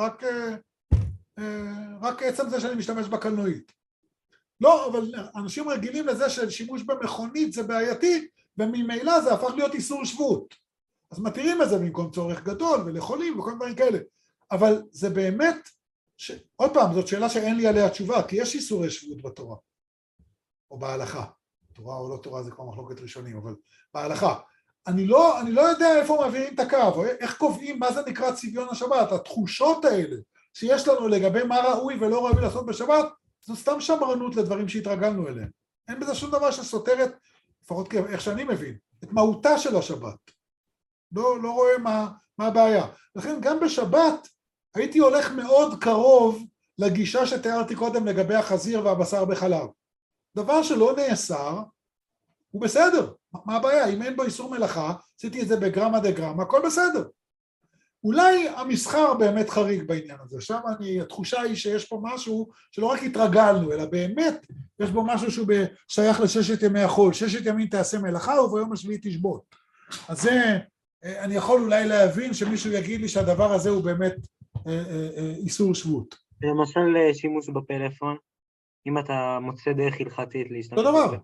רק עצם זה שאני משתמש בקלנועית. לא, אבל אנשים רגילים לזה ששימוש במכונית זה בעייתי, וממילא זה הפך להיות איסור שבות. אז מתירים את זה במקום צורך גדול ולחולים וכל דברים כאלה. אבל זה באמת, עוד פעם, זאת שאלה שאין לי עליה תשובה, כי יש איסורי שבות בתורה, או בהלכה. תורה או לא תורה זה כבר מחלוקת ראשונים, אבל בהלכה. אני לא יודע איפה מעבירים את הקו, או איך קובעים מה זה נקרא צביון השבת. התחושות האלה שיש לנו לגבי מה ראוי ולא ראוי לעשות בשבת, זו סתם שמרנות לדברים שהתרגלנו אליהם. אין בזה שום דבר שסותרת, לפחות איך שאני מבין, את מהותה של השבת. לא רואה מה הבעיה. לכן גם בשבת הייתי הולך מאוד קרוב לגישה שתיארתי קודם לגבי החזיר והבשר בחלב. דבר שלא נאסר, הוא בסדר. מה הבעיה? אם אין בו איסור מלאכה, עשיתי את זה בגרמה דגרמה, הכל בסדר. אולי המסחר באמת חריג בעניין הזה. שם התחושה היא שיש פה משהו שלא רק התרגלנו, אלא באמת יש בו משהו שהוא שייך לששת ימי החול. 6 ימים תעשה מלאכה וביום השביעי תשבות. אז זה, אני יכול אולי להבין שמישהו יגיד לי שהדבר הזה הוא באמת איסור שבות. למשל שימוש בפלאפון, אם אתה מוצא דרך הלכתית להשתמש. אותו דבר.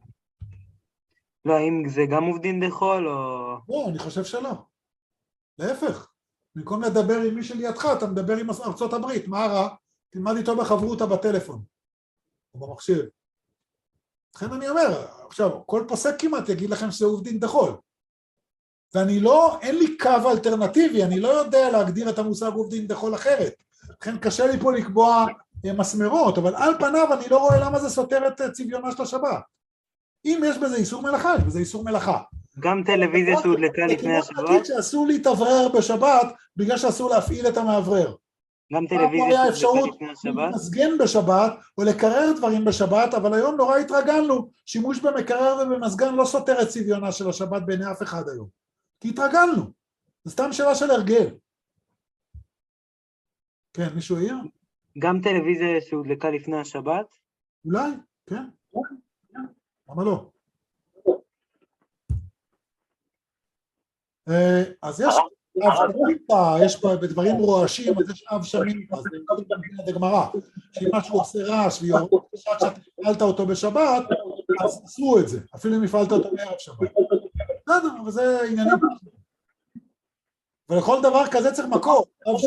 לא, האם זה גם עובדין דחול או... לא, אני חושב שלא. להפך. במקום לדבר עם מי שלידך, אתה מדבר עם ארצות הברית. מה רע? תלמד איתו בחברותה בטלפון. או במחשב. לכן אני אומר, עכשיו, כל פוסק כמעט יגיד לכם שזה עובדין דחול. ואני לא, אין לי קו אלטרנטיבי, אני לא יודע להגדיר את המושג עובדין דחול אחרת. לכן קשה לי פה לקבוע מסמרות, אבל על פניו אני לא רואה למה זה סותר את צביונה של השבת. אם יש בזה איסור מלאכה, יש בזה איסור מלאכה. גם טלוויזיה שהודלקה לפני השבת? נגיד שאסור להתאוורר בשבת, בגלל שאסור להפעיל את המאוורר. גם טלוויזיה שהודלקה לפני השבת? אפשרות למסגן בשבת, או לקרר דברים בשבת, אבל היום נורא התרגלנו, שימוש במקרר ובמסגן לא סותר את צביונה של השבת בעיני אף אחד היום. כי התרגלנו. זו סתם שאלה של הרגל. כן, מישהו העיר? גם טלוויזיה שהודלקה לפני השבת? אולי, כן. למה לא? אז יש פה בדברים רועשים, אז יש אב שמיטה, אז זה גמרא, שאם משהו עושה רעש שאתה הפעלת אותו בשבת, אז עשו את זה, אפילו אם הפעלת אותו בערב שבת. בסדר, אבל זה עניינים. ולכל דבר כזה צריך מקור,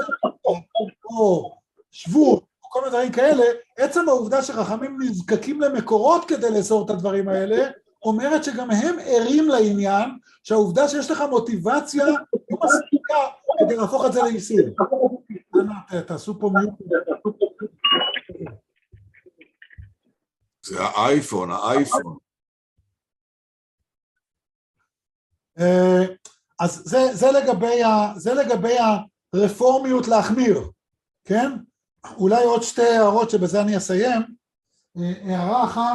או שבות, או כל מיני דברים כאלה, עצם העובדה שחכמים נזקקים למקורות כדי לאסור את הדברים האלה, אומרת שגם הם ערים לעניין, שהעובדה שיש לך מוטיבציה לא מספיקה כדי להפוך את זה לאיסור. תעשו פה מיוט. זה האייפון. אז זה לגבי הרפורמיות להחמיר, כן? אולי עוד 2 הערות שבזה אני אסיים. הערה אחת,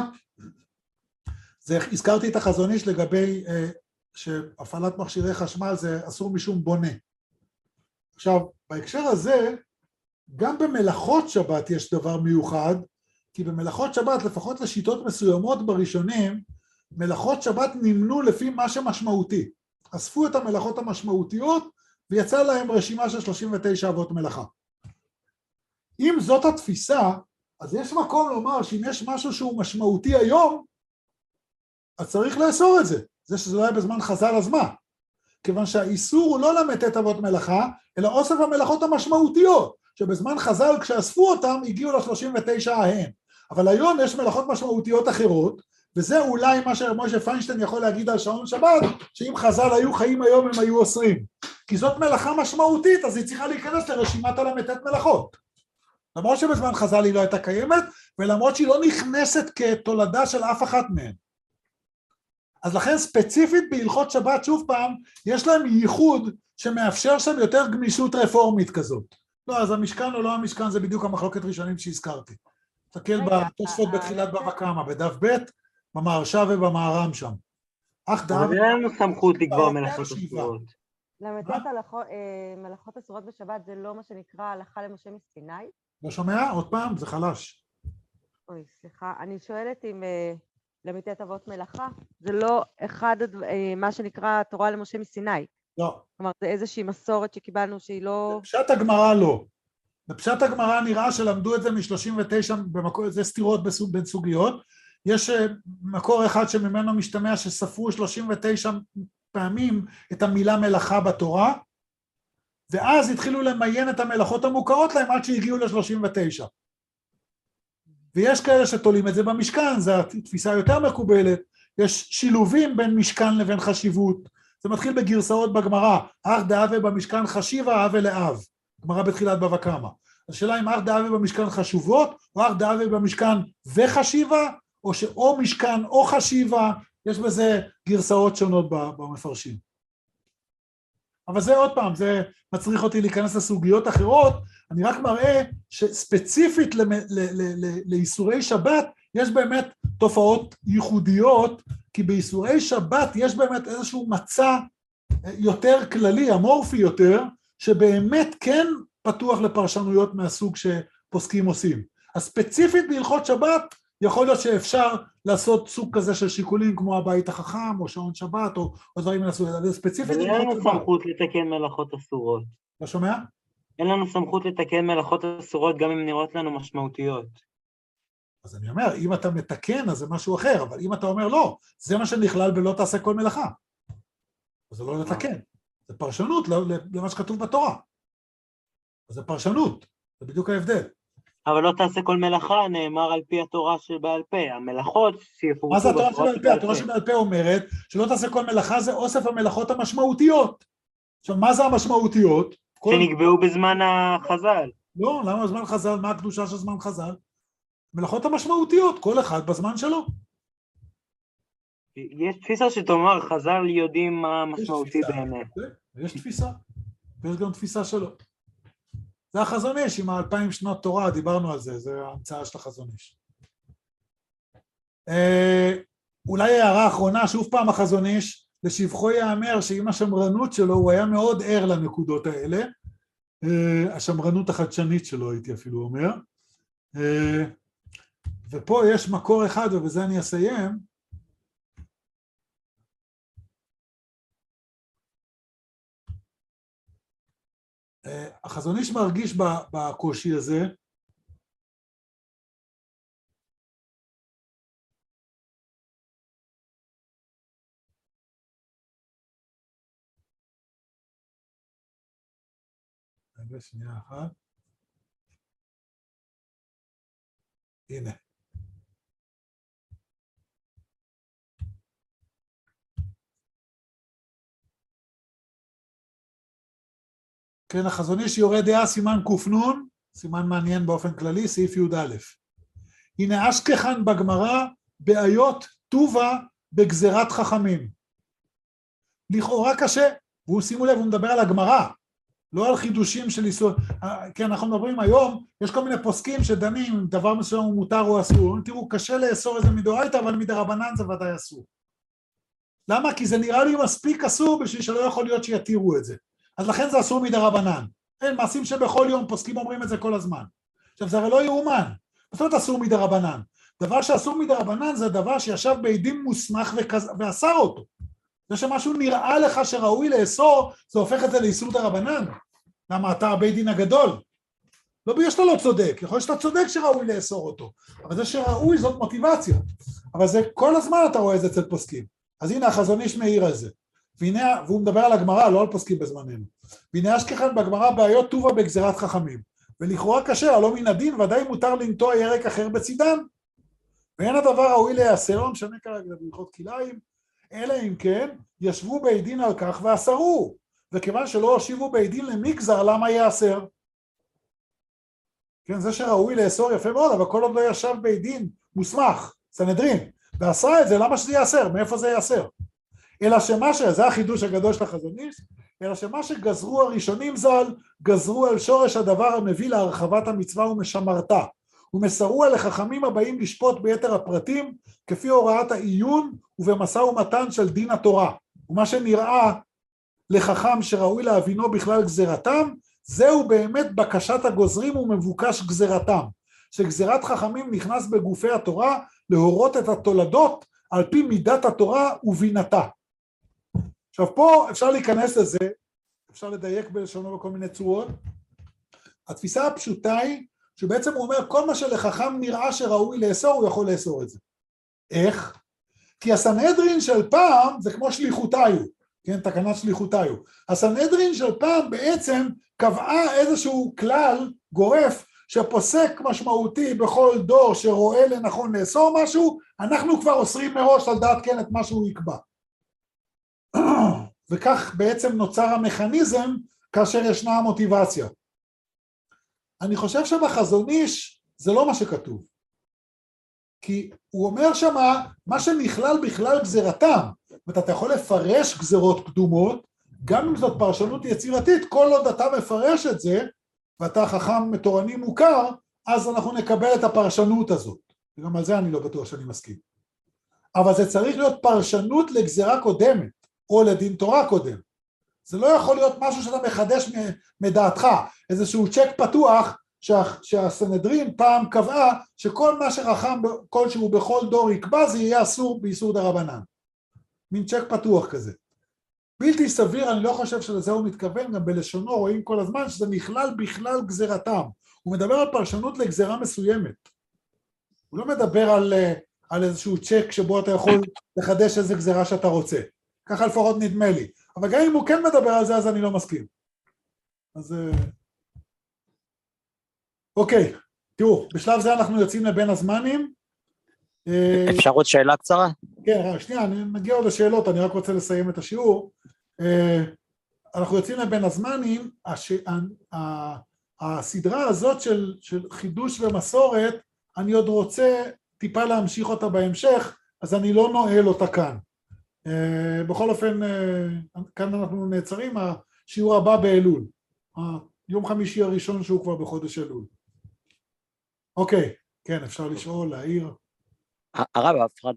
הזכרתי את החזון איש לגבי שהפעלת מכשירי חשמל זה אסור משום בונה. עכשיו, בהקשר הזה, גם במלאכות שבת יש דבר מיוחד, כי במלאכות שבת, לפחות לשיטות מסוימות בראשונים, מלאכות שבת נמנו לפי מה שמשמעותי. אספו את המלאכות המשמעותיות, ויצא להם רשימה של 39 אבות מלאכה. אם זאת התפיסה, אז יש מקום לומר שאם יש משהו שהוא משמעותי היום, אז צריך לאסור את זה. זה שזה לא היה בזמן חז"ל אז מה? כיוון שהאיסור הוא לא למתת אבות מלאכה, אלא אוסף המלאכות המשמעותיות, שבזמן חז"ל כשאספו אותם הגיעו ל-39 ההן. אבל היום יש מלאכות משמעותיות אחרות, וזה אולי מה שמשה פיינשטיין יכול להגיד על שעון שבת, שאם חז"ל היו חיים היום הם היו אוסרים. כי זאת מלאכה משמעותית, אז היא צריכה להיכנס לרשימת הלמתת מלאכות. למרות שבזמן חז"ל היא לא הייתה קיימת, ולמרות שהיא לא נכנסת כתולדה של אף אחת מהן. אז לכן ספציפית בהלכות שבת, שוב פעם, יש להם ייחוד שמאפשר שם יותר גמישות רפורמית כזאת. לא, אז המשכן או לא המשכן זה בדיוק המחלוקת ראשונים שהזכרתי. תסתכל בתוספות בתחילת בבא קמא, בדף ב', במהרש"א ובמהר"ם שם. אבל אין לנו סמכות לקבוע מלאכות אסורות. למתת מלאכות אסורות בשבת זה לא מה שנקרא הלכה למשה מסיני? לא שומע? עוד פעם, זה חלש. אוי, סליחה, אני שואלת אם למתת אבות מלאכה, זה לא אחד מה שנקרא תורה למשה מסיני. לא. כלומר, זה איזושהי מסורת שקיבלנו שהיא לא... בפשט הגמרא לא. בפשט הגמרא נראה שלמדו את זה מ-39, זה סתירות בין סוגיות. יש מקור אחד שממנו משתמע שספרו 39 פעמים את המילה מלאכה בתורה, ואז התחילו למיין את המלאכות המוכרות להם עד שהגיעו ל-39. ויש כאלה שתולים את זה במשכן, זו התפיסה יותר מקובלת, יש שילובים בין משכן לבין חשיבות, זה מתחיל בגרסאות בגמרא, אך דאבה במשכן חשיבה, אבה לאב, גמרא בתחילת בבא קמא. השאלה אם אך דאבה במשכן חשובות, או אך דאבה במשכן וחשיבה, או משכן או חשיבה, יש בזה גרסאות שונות במפרשים. אבל זה עוד פעם, זה מצריך אותי להיכנס לסוגיות אחרות, אני רק מראה שספציפית לאיסורי שבת, יש באמת תופעות ייחודיות, כי באיסורי שבת יש באמת איזשהו מצע יותר כללי, אמורפי יותר, שבאמת כן פתוח לפרשנויות מהסוג שפוסקים עושים. אז ספציפית בהלכות שבת, יכול להיות שאפשר לעשות סוג כזה של שיקולים, כמו הבית החכם, או שעון שבת, או דברים מהסוג הזה, ספציפית. אבל אין לנו סמכות לתקן מלאכות אסורות. לא שומע? אין לנו סמכות לתקן מלאכות אסורות, גם אם נראות לנו משמעותיות. אז אני אומר, אם אתה מתקן, אז זה משהו אחר, אבל אם אתה אומר לא, זה מה שנכלל בלא תעשה כל מלאכה. אז זה לא לתקן, זה פרשנות למה שכתוב בתורה. אז זה פרשנות, זה בדיוק ההבדל. אבל לא תעשה כל מלאכה, נאמר על פי התורה שבעל פה, המלאכות שיפורטו... מה זה התורה שבעל פה? התורה שבעל פה אומרת שלא תעשה כל מלאכה, זה אוסף המלאכות המשמעותיות. עכשיו, מה זה המשמעותיות? שנקבעו בזמן החז"ל. לא, למה בזמן חז"ל? מה הקדושה של זמן חז"ל? מלאכות המשמעותיות, כל אחד בזמן שלו. יש תפיסה שתאמר, חז"ל יודעים מה משמעותי באמת. יש תפיסה, ויש גם תפיסה שלו. זה החזון איש, עם 2000 שנות תורה, דיברנו על זה, זה ההמצאה של החזון איש. אולי הערה אחרונה, שוב פעם החזון איש, לשבחו יאמר שעם השמרנות שלו, הוא היה מאוד ער לנקודות האלה, השמרנות החדשנית שלו, הייתי אפילו אומר. ופה יש מקור אחד, ובזה אני אסיים, החזון איש מרגיש בקושי הזה, רגע, שנייה אחת, הנה. כן, החזון איש יורה דעה סימן קופנון, סימן מעניין באופן כללי, סעיף י"א. הנה אשכחן בגמרא בעיות טובה בגזירת חכמים. לכאורה קשה, והוא שימו לב, הוא מדבר על הגמרא, לא על חידושים של איסור. כן, אנחנו מדברים היום, יש כל מיני פוסקים שדנים, דבר מסוים הוא מותר או אסור. תראו, קשה לאסור איזה מדאורייתא, אבל מדרבנן זה ודאי אסור. למה? כי זה נראה לי מספיק אסור בשביל שלא יכול להיות שיתירו את זה. אז לכן זה אסור מדרבנן. אין, מעשים שבכל יום פוסקים אומרים את זה כל הזמן. עכשיו, זה הרי לא יאומן. זאת אומרת אסור מדרבנן. דבר שאסור מדרבנן זה דבר שישב בעדים מוסמך ואסר אותו. זה שמשהו נראה לך שראוי לאסור, זה הופך את זה לאיסור דרבנן. למה אתה הבית דין הגדול? לא בגלל שאתה לא צודק, יכול להיות שאתה צודק שראוי לאסור אותו. אבל זה שראוי זאת מוטיבציה. אבל זה כל הזמן אתה רואה את זה אצל פוסקים. אז הנה החזון איש מאיר על זה. והוא מדבר על הגמרא, לא על פוסקים בזמננו. והנה אשכחן בגמרא בעיות טובה בגזירת חכמים. ולכאורה קשה, הלא מן הדין, ודאי מותר לנטוע ירק אחר בצידן. ואין הדבר ראוי להיאסר, לא משנה כרגע בהלכות כלאיים, אלא אם כן ישבו בית דין על כך ואסרו. וכיוון שלא הושיבו בית דין למגזר, למה יאסר? כן, זה שראוי לאסור יפה מאוד, אבל כל עוד לא ישב בית דין מוסמך, סנהדרין, ועשה את זה, למה שזה יאסר? מאיפה זה יאסר? אלא שמה זה החידוש הגדול של החזון איש, אלא שמה שגזרו הראשונים ז"ל, גזרו על שורש הדבר המביא להרחבת המצווה ומשמרתה, ומסרו על החכמים הבאים לשפוט ביתר הפרטים, כפי הוראת העיון ובמשא ומתן של דין התורה. ומה שנראה לחכם שראוי להבינו בכלל גזירתם, זהו באמת בקשת הגוזרים ומבוקש גזירתם, שגזירת חכמים נכנס בגופי התורה להורות את התולדות על פי מידת התורה ובינתה. עכשיו פה אפשר להיכנס לזה, אפשר לדייק בלשונו בכל מיני צורות. התפיסה הפשוטה היא שבעצם הוא אומר כל מה שלחכם נראה שראוי לאסור, הוא יכול לאסור את זה. איך? כי הסנהדרין של פעם זה כמו שליחותיו. כן, תקנת שליחותיו. הסנהדרין של פעם בעצם קבעה איזשהו כלל גורף, שפוסק משמעותי בכל דור שרואה לנכון לאסור משהו, אנחנו כבר אוסרים מראש לדעת כן את מה שהוא יקבע. וכך בעצם נוצר המכניזם כאשר ישנה המוטיבציה. אני חושב שבחזון איש זה לא מה שכתוב. כי הוא אומר שמה, מה שנכלל בכלל גזרתם, ואתה יכול לפרש גזרות קדומות, גם אם זאת פרשנות יצירתית, כל עוד אתה מפרש את זה, ואתה חכם תורני מוכר, אז אנחנו נקבל את הפרשנות הזאת. וגם על זה אני לא בטוח שאני מסכים. אבל זה צריך להיות פרשנות לגזרה קודמת, או לדין תורה קודם. זה לא יכול להיות משהו שאתה מחדש מדעתך, איזשהו צ'ק פתוח, שהסנהדרין פעם קבעה, שכל מה שחכם כלשהו בכל דור יקבע, זה יהיה אסור באיסור דרבנן. מין צ'ק פתוח כזה. בלתי סביר, אני לא חושב שלזה הוא מתכוון, גם בלשונו רואים כל הזמן שזה נכלל בכלל גזרתם. הוא מדבר על פרשנות לגזרה מסוימת. הוא לא מדבר על איזשהו צ'ק שבו אתה יכול לחדש איזה גזרה שאתה רוצה. ככה לפחות נדמה לי. אבל גם אם הוא כן מדבר על זה, אז אני לא מסכים. אז... אוקיי, תראו, בשלב זה אנחנו יוצאים לבין הזמנים. אפשר עוד שאלה קצרה? כן, רק שנייה, נגיע עוד לשאלות, אני רק רוצה לסיים את השיעור. אנחנו יוצאים לבין הזמנים, הסדרה הזאת של חידוש ומסורת, אני עוד רוצה טיפה להמשיך אותה בהמשך, אז אני לא נועל אותה כאן. בכל אופן, כאן אנחנו נעצרים, השיעור הבא באלול, יום חמישי הראשון שהוא כבר בחודש אלול. אוקיי, כן, אפשר לשאול, להעיר. הרב,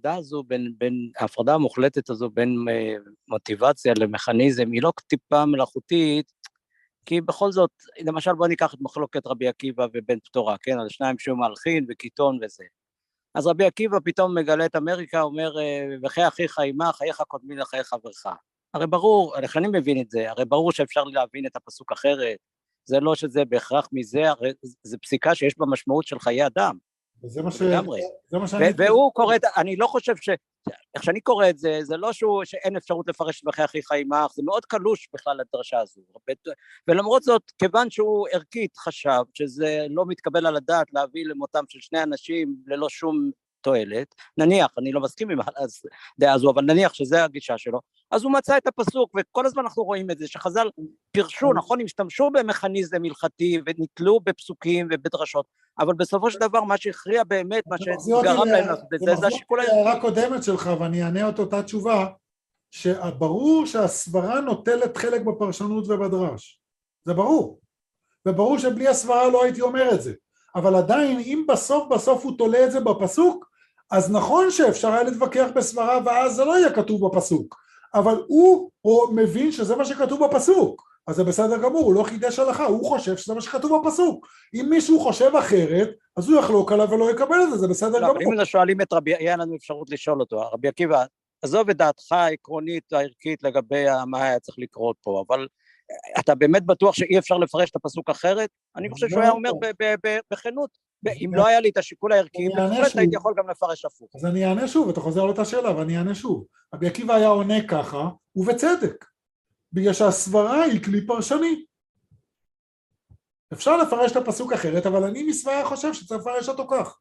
ההפרדה המוחלטת הזו בין מוטיבציה למכניזם היא לא טיפה מלאכותית, כי בכל זאת, למשל בוא ניקח את מחלוקת רבי עקיבא ובן פטורה, כן, על שניים שהוא מלחין וקיטון וזה. אז רבי עקיבא פתאום מגלה את אמריקה, אומר, וחי אחיך עמך, חייך קודמים לחיי חברך. הרי ברור, איך אני מבין את זה, הרי ברור שאפשר להבין את הפסוק אחרת, זה לא שזה בהכרח מזה, הרי זה פסיקה שיש בה משמעות של חיי אדם. וזה מה והוא קורא, אני לא חושב איך שאני קורא את זה, זה לא שאין אפשרות לפרש בחי אחיך עמך, זה מאוד קלוש בכלל לדרשה הזו, ולמרות זאת, כיוון שהוא ערכית חשב, שזה לא מתקבל על הדעת להביא למותם של שני אנשים ללא שום תועלת, נניח, אני לא מסכים עם הדעה הזו, אבל נניח שזה הגישה שלו, אז הוא מצא את הפסוק, וכל הזמן אנחנו רואים את זה, שחז"ל פירשו, נכון, השתמשו במכניזם הלכתי, ונתלו בפסוקים ובדרשות, אבל בסופו של דבר, מה שהכריע באמת, מה שגרם להם לעשות את זה, זה השיקול היחיד. זה הערה קודמת שלך, ואני אענה אותה תשובה, שברור שהסברה נוטלת חלק בפרשנות ובדרש. זה ברור. וברור שבלי הסברה לא הייתי אומר את זה. אבל עדיין, אם בסוף הוא תולה את זה בפסוק, אז נכון שאפשר היה להתווכח בסברה, ואז זה לא יהיה כתוב בפסוק. אבל הוא מבין שזה מה שכתוב בפסוק. אז זה בסדר גמור, הוא לא חידש הלכה, הוא חושב שזה מה שכתוב בפסוק. אם מישהו חושב אחרת, אז הוא יחלוק עליו ולא יקבל את זה, זה בסדר גמור. אבל אם שואלים את רבי, היה לנו אפשרות לשאול אותו, רבי עקיבא, עזוב את דעתך העקרונית הערכית לגבי מה היה צריך לקרות פה, אבל אתה באמת בטוח שאי אפשר לפרש את הפסוק אחרת? אני חושב שהוא היה אומר בכנות, אם לא היה לי את השיקול הערכי, בהחלט הייתי יכול גם לפרש הפוך. אז אני אענה שוב, אתה חוזר על אותה שאלה, ואני אענה שוב. רבי עקיבא היה עונה ככה, ובצדק, בגלל שהסברה היא כלי פרשני. אפשר לפרש את הפסוק אחרת, אבל אני מסברה חושב שצריך לפרש אותו כך.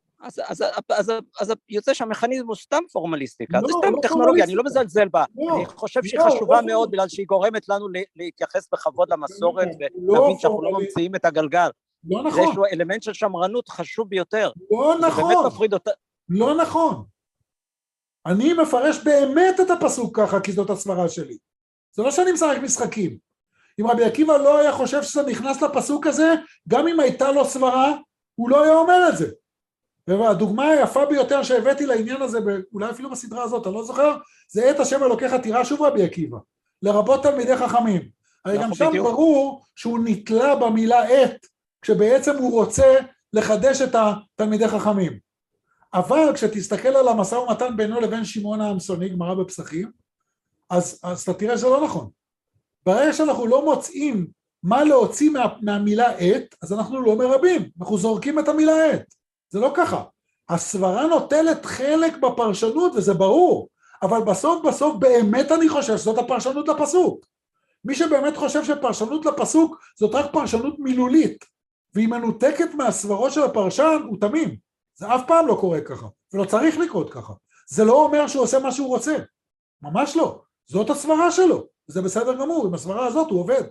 אז יוצא שהמכניזם הוא סתם פורמליסטיקה, זה סתם טכנולוגיה, אני לא מזלזל בה, אני חושב שהיא חשובה מאוד, בגלל שהיא גורמת לנו להתייחס בכבוד למסורת, ולהבין שאנחנו לא ממציאים את הגלגל. לא נכון. זה אלמנט של שמרנות חשוב ביותר. לא נכון. לא נכון. אני מפרש באמת את הפסוק ככה, כי זאת הסברה שלי. זה לא שאני משחק משחקים. אם רבי עקיבא לא היה חושב שזה נכנס לפסוק הזה, גם אם הייתה לו סברה, הוא לא היה אומר את זה. והדוגמה היפה ביותר שהבאתי לעניין הזה, אולי אפילו בסדרה הזאת, אני לא זוכר, זה את השם אלוקיך תירא שוב רבי עקיבא, לרבות תלמידי חכמים. הרי גם שם ברור שהוא נתלה במילה את, כשבעצם הוא רוצה לחדש את התלמידי חכמים. אבל כשתסתכל על המשא ומתן בינו לבין שמעון העמסוני, גמרא בפסחים, אז אתה תראה שזה לא נכון. ברגע שאנחנו לא מוצאים מה להוציא מהמילה את, אז אנחנו לא מרבים, אנחנו זורקים את המילה את. זה לא ככה. הסברה נוטלת חלק בפרשנות, וזה ברור, אבל בסוף באמת אני חושב שזאת הפרשנות לפסוק. מי שבאמת חושב שפרשנות לפסוק זאת רק פרשנות מילולית, והיא מנותקת מהסברות של הפרשן, הוא תמים. זה אף פעם לא קורה ככה, ולא צריך לקרות ככה. זה לא אומר שהוא עושה מה שהוא רוצה, ממש לא. זאת הסברה שלו, זה בסדר גמור, עם הסברה הזאת הוא עובד.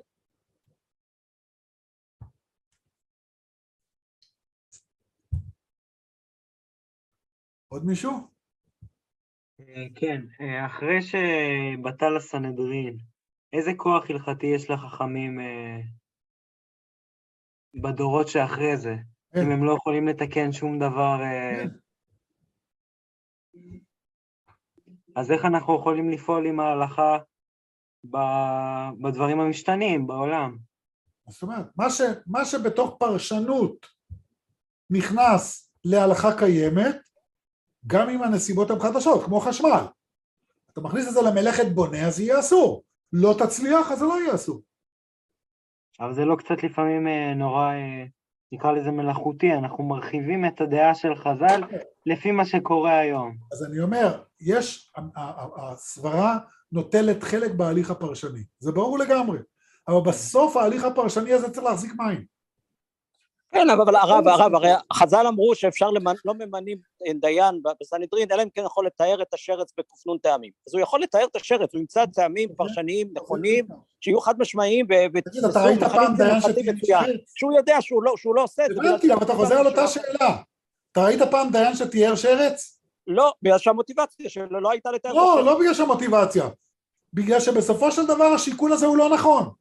עוד מישהו? כן, אחרי שבטל הסנהדרין, איזה כוח הלכתי יש לחכמים בדורות שאחרי זה? אם הם לא יכולים לתקן שום דבר, אז איך אנחנו יכולים לפעול עם ההלכה בדברים המשתנים בעולם? זאת אומרת, מה שבתוך פרשנות נכנס להלכה קיימת, גם אם הנסיבות הן חדשות, כמו חשמל. אתה מכניס את זה למלאכת בונה, אז יהיה אסור. לא תצליח, אז זה לא יהיה אסור. אבל זה לא קצת לפעמים נורא, נקרא לזה מלאכותי, אנחנו מרחיבים את הדעה של חז"ל לפי מה שקורה היום. אז אני אומר, הסברה נוטלת חלק בהליך הפרשני. זה ברור לגמרי. אבל בסוף ההליך הפרשני הזה צריך להחזיק מים. כן, אבל הרב, הרי חז"ל אמרו שאפשר לא ממנים דיין בסנהדרין, אלא אם כן יכול לתאר את השרץ בקופנון טעמים. אז הוא יכול לתאר את השרץ, הוא ימצא טעמים פרשניים נכונים, שיהיו חד משמעיים, אתה ראית פעם דיין שתיאר שרץ? שהוא יודע שהוא לא עושה את זה. הבנתי, אבל אתה חוזר על אותה שאלה. אתה ראית פעם דיין שתיאר שרץ? לא, בגלל שהמוטיבציה שלו לא הייתה לתאר את השרץ. לא בגלל שהמוטיבציה. בגלל שבסופו של דבר השיקול הזה הוא לא נכון.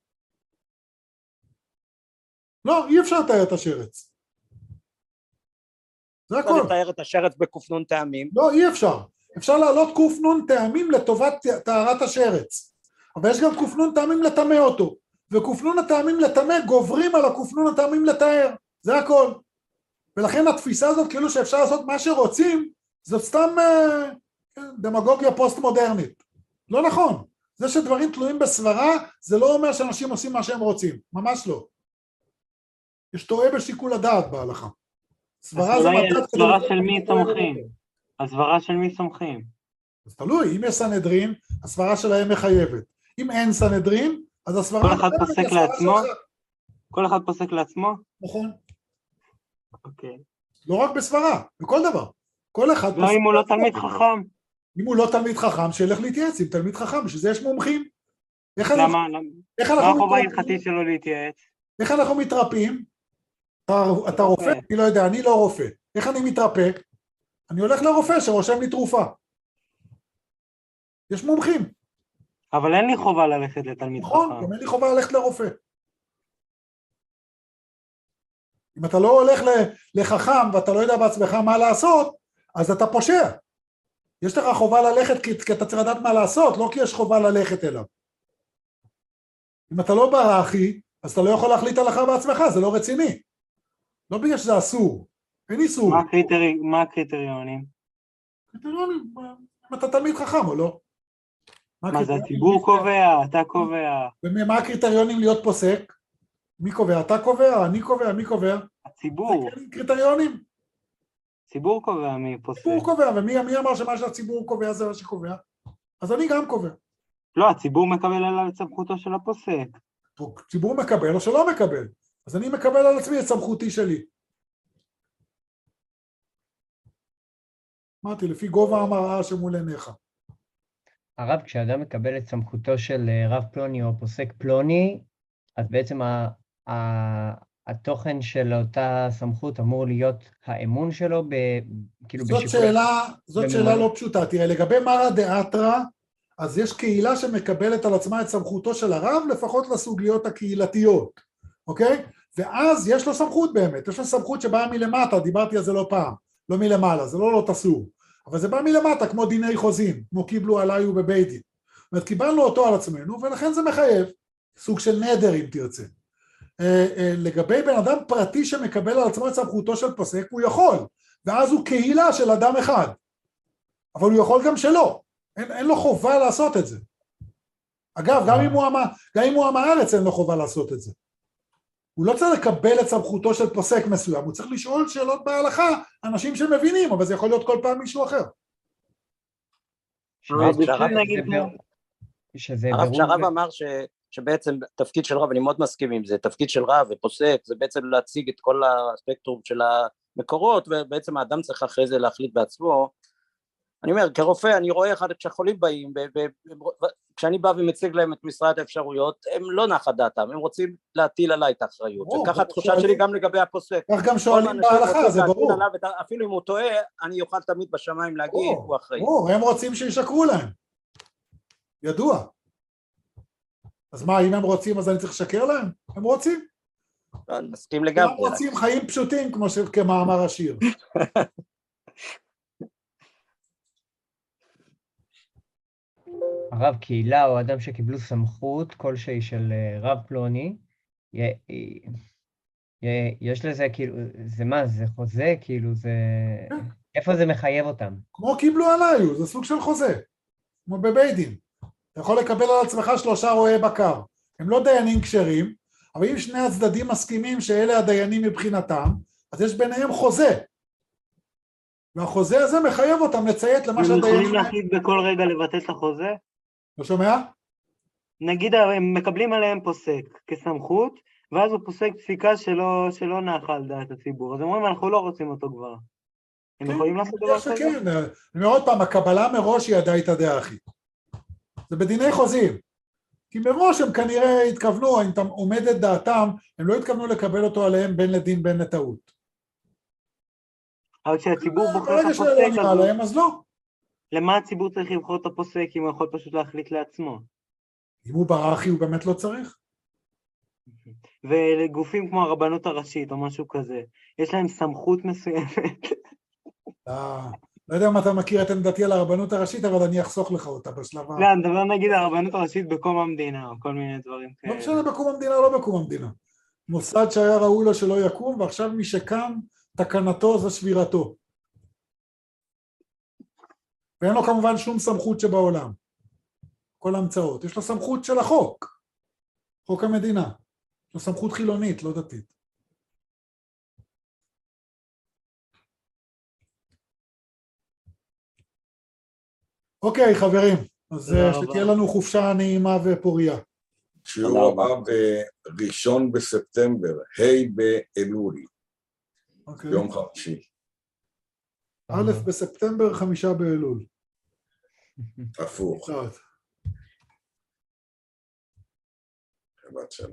לא, אי אפשר לתאר את השרץ. זה הכל. לא לתאר את השרץ בקופנון טעמים. לא, אי אפשר. אפשר להעלות קופנון טעמים לטובת טהרת השרץ. אבל יש גם קופנון טעמים לטמא אותו. וקופנון הטעמים לטמא גוברים על הקופנון הטעמים לתאר. זה הכל. ולכן התפיסה הזאת כאילו שאפשר לעשות מה שרוצים, זאת סתם דמגוגיה פוסט-מודרנית. לא נכון. זה שדברים תלויים בסברה, זה לא אומר שאנשים עושים מה שהם רוצים. ממש לא. יש טועה בשיקול הדעת בהלכה. סברה זה מדעת... הסברה של מי סומכים? הסברה של מי סומכים? אז תלוי, אם יש סנהדרין, הסברה שלהם מחייבת. אם אין סנהדרין, אז הסברה... כל אחד פוסק לעצמו? כל אחד פוסק לעצמו? נכון. אוקיי. לא רק בסברה, בכל דבר. כל אחד לא אם הוא לא תלמיד חכם. אם הוא לא תלמיד חכם, שילך להתייעץ עם תלמיד חכם, בשביל זה יש מומחים. למה? מה החובה ההלכתית שלו להתייעץ? איך אנחנו מתרפאים? אתה רופא? אני לא יודע, אני לא רופא. איך אני מתרפא? אני הולך לרופא שרושם לי תרופה. יש מומחים. אבל אין לי חובה ללכת לתלמיד חכם. נכון, גם אין לי חובה ללכת לרופא. אם אתה לא הולך לחכם ואתה לא יודע בעצמך מה לעשות, אז אתה פושע. יש לך חובה ללכת כי אתה צריך לדעת מה לעשות, לא כי יש חובה ללכת אליו. אם אתה לא ברחי, אז אתה לא יכול להחליט הלכה בעצמך, זה לא רציני. לא בגלל שזה אסור, אין איסור. מה הקריטריונים? קריטריונים, אם אתה תלמיד חכם או לא. מה זה הציבור קובע, אתה קובע? ומה הקריטריונים להיות פוסק? מי קובע? אתה קובע, אני קובע, מי קובע? הציבור. קריטריונים. ציבור קובע מי פוסק. ציבור קובע, ומי אמר שמה שהציבור קובע זה מה שקובע? אז אני גם קובע. לא, הציבור מקבל עליו את סמכותו של הפוסק. ציבור מקבל או שלא מקבל. אז אני מקבל על עצמי את סמכותי שלי. אמרתי, לפי גובה המראה שמול עיניך. הרב, כשאדם מקבל את סמכותו של רב פלוני או פוסק פלוני, אז בעצם התוכן של אותה סמכות אמור להיות האמון שלו, כאילו זאת שאלה לא פשוטה. תראה, לגבי מרא דאתרא, אז יש קהילה שמקבלת על עצמה את סמכותו של הרב, לפחות לסוגיות הקהילתיות, אוקיי? ואז יש לו סמכות באמת, יש לו סמכות שבאה מלמטה, דיברתי על זה לא פעם, לא מלמעלה, זה לא תסור, אבל זה בא מלמטה כמו דיני חוזים, כמו קיבלו עליי ובבית דין. זאת אומרת, קיבלנו אותו על עצמנו, ולכן זה מחייב, סוג של נדר אם תרצה. לגבי בן אדם פרטי שמקבל על עצמו את סמכותו של פוסק, הוא יכול, ואז הוא קהילה של אדם אחד, אבל הוא יכול גם שלא, אין לו חובה לעשות את זה. אגב, גם אם הוא עם הארץ אין לו חובה לעשות את זה. הוא לא צריך לקבל את סמכותו של פוסק מסוים, הוא צריך לשאול שאלות בהלכה, אנשים שמבינים, אבל זה יכול להיות כל פעם מישהו אחר. הרב שהרב אמר שבעצם תפקיד של רב, אני מאוד מסכים עם זה, תפקיד של רב ופוסק, זה בעצם להציג את כל הספקטרום של המקורות, ובעצם האדם צריך אחרי זה להחליט בעצמו. אני אומר, כרופא אני רואה אחד כשהחולים באים, כשאני בא ומציג להם את משרד האפשרויות, הם לא נחה דעתם, הם רוצים להטיל עליי את האחריות, וככה התחושה שלי גם לגבי הפוסק. כך גם שואלים בהלכה, זה ברור. אפילו אם הוא טועה, אני אוכל תמיד בשמיים להגיד, הוא אחראי. הם רוצים שישקרו להם, ידוע. אז מה, אם הם רוצים אז אני צריך לשקר להם? הם רוצים. מסכים לגמרי. הם רוצים חיים פשוטים, כמאמר השיר. הרב קהילה או אדם שקיבלו סמכות כלשהי של רב פלוני, יש לזה כאילו, זה מה, זה חוזה, כאילו זה, איפה זה מחייב אותם? כמו קיבלו עליי, זה סוג של חוזה, כמו בבית דין. אתה יכול לקבל על עצמך 3 רועי בקר, הם לא דיינים כשרים, אבל אם שני הצדדים מסכימים שאלה הדיינים מבחינתם, אז יש ביניהם חוזה. והחוזה הזה מחייב אותם לציית למה שהדיינים... הם יכולים להחליט בכל רגע לבטל את החוזה? לא שומע? נגיד הם מקבלים עליהם פוסק כסמכות, ואז הוא פוסק פסיקה שלא נחה על דעת הציבור. אז הם אומרים, אנחנו לא רוצים אותו כבר. הם יכולים לעשות דבר כזה? כן, אני אומר עוד פעם, הקבלה מראש ידעה את הדעה הכי. זה בדיני חוזים. כי מראש הם כנראה התכוונו, אם עומד את דעתם, הם לא התכוונו לקבל אותו עליהם בין לדין בין לטעות. אבל כשהציבור בוחר את הפוסק, ברגע שלא נראה להם, אז לא. למה הציבור צריך לבחור את הפוסק אם הוא יכול פשוט להחליט לעצמו? אם הוא ברחי הוא באמת לא צריך. ולגופים כמו הרבנות הראשית או משהו כזה, יש להם סמכות מסוימת. לא יודע אם אתה מכיר את עמדתי על הרבנות הראשית, אבל אני אחסוך לך אותה בשלב לא, אני מדבר נגיד הרבנות הראשית בקום המדינה, או כל מיני דברים כאלה. לא משנה בקום המדינה או לא בקום המדינה. מוסד שהיה ראוי לו שלא יקום, ועכשיו מי שקם, תקנתו זה שבירתו. ואין לו כמובן שום סמכות שבעולם. כל המצאות. יש לו סמכות של החוק. חוק המדינה. יש לו סמכות חילונית, לא דתית. אוקיי, חברים. אז שתהיה לנו חופשה נעימה ופוריה. שיעור הבא ב1 בספטמבר, ה' באלול. יום חמישי. א' בספטמבר, 5 באלול. הפוך. שבת שלום.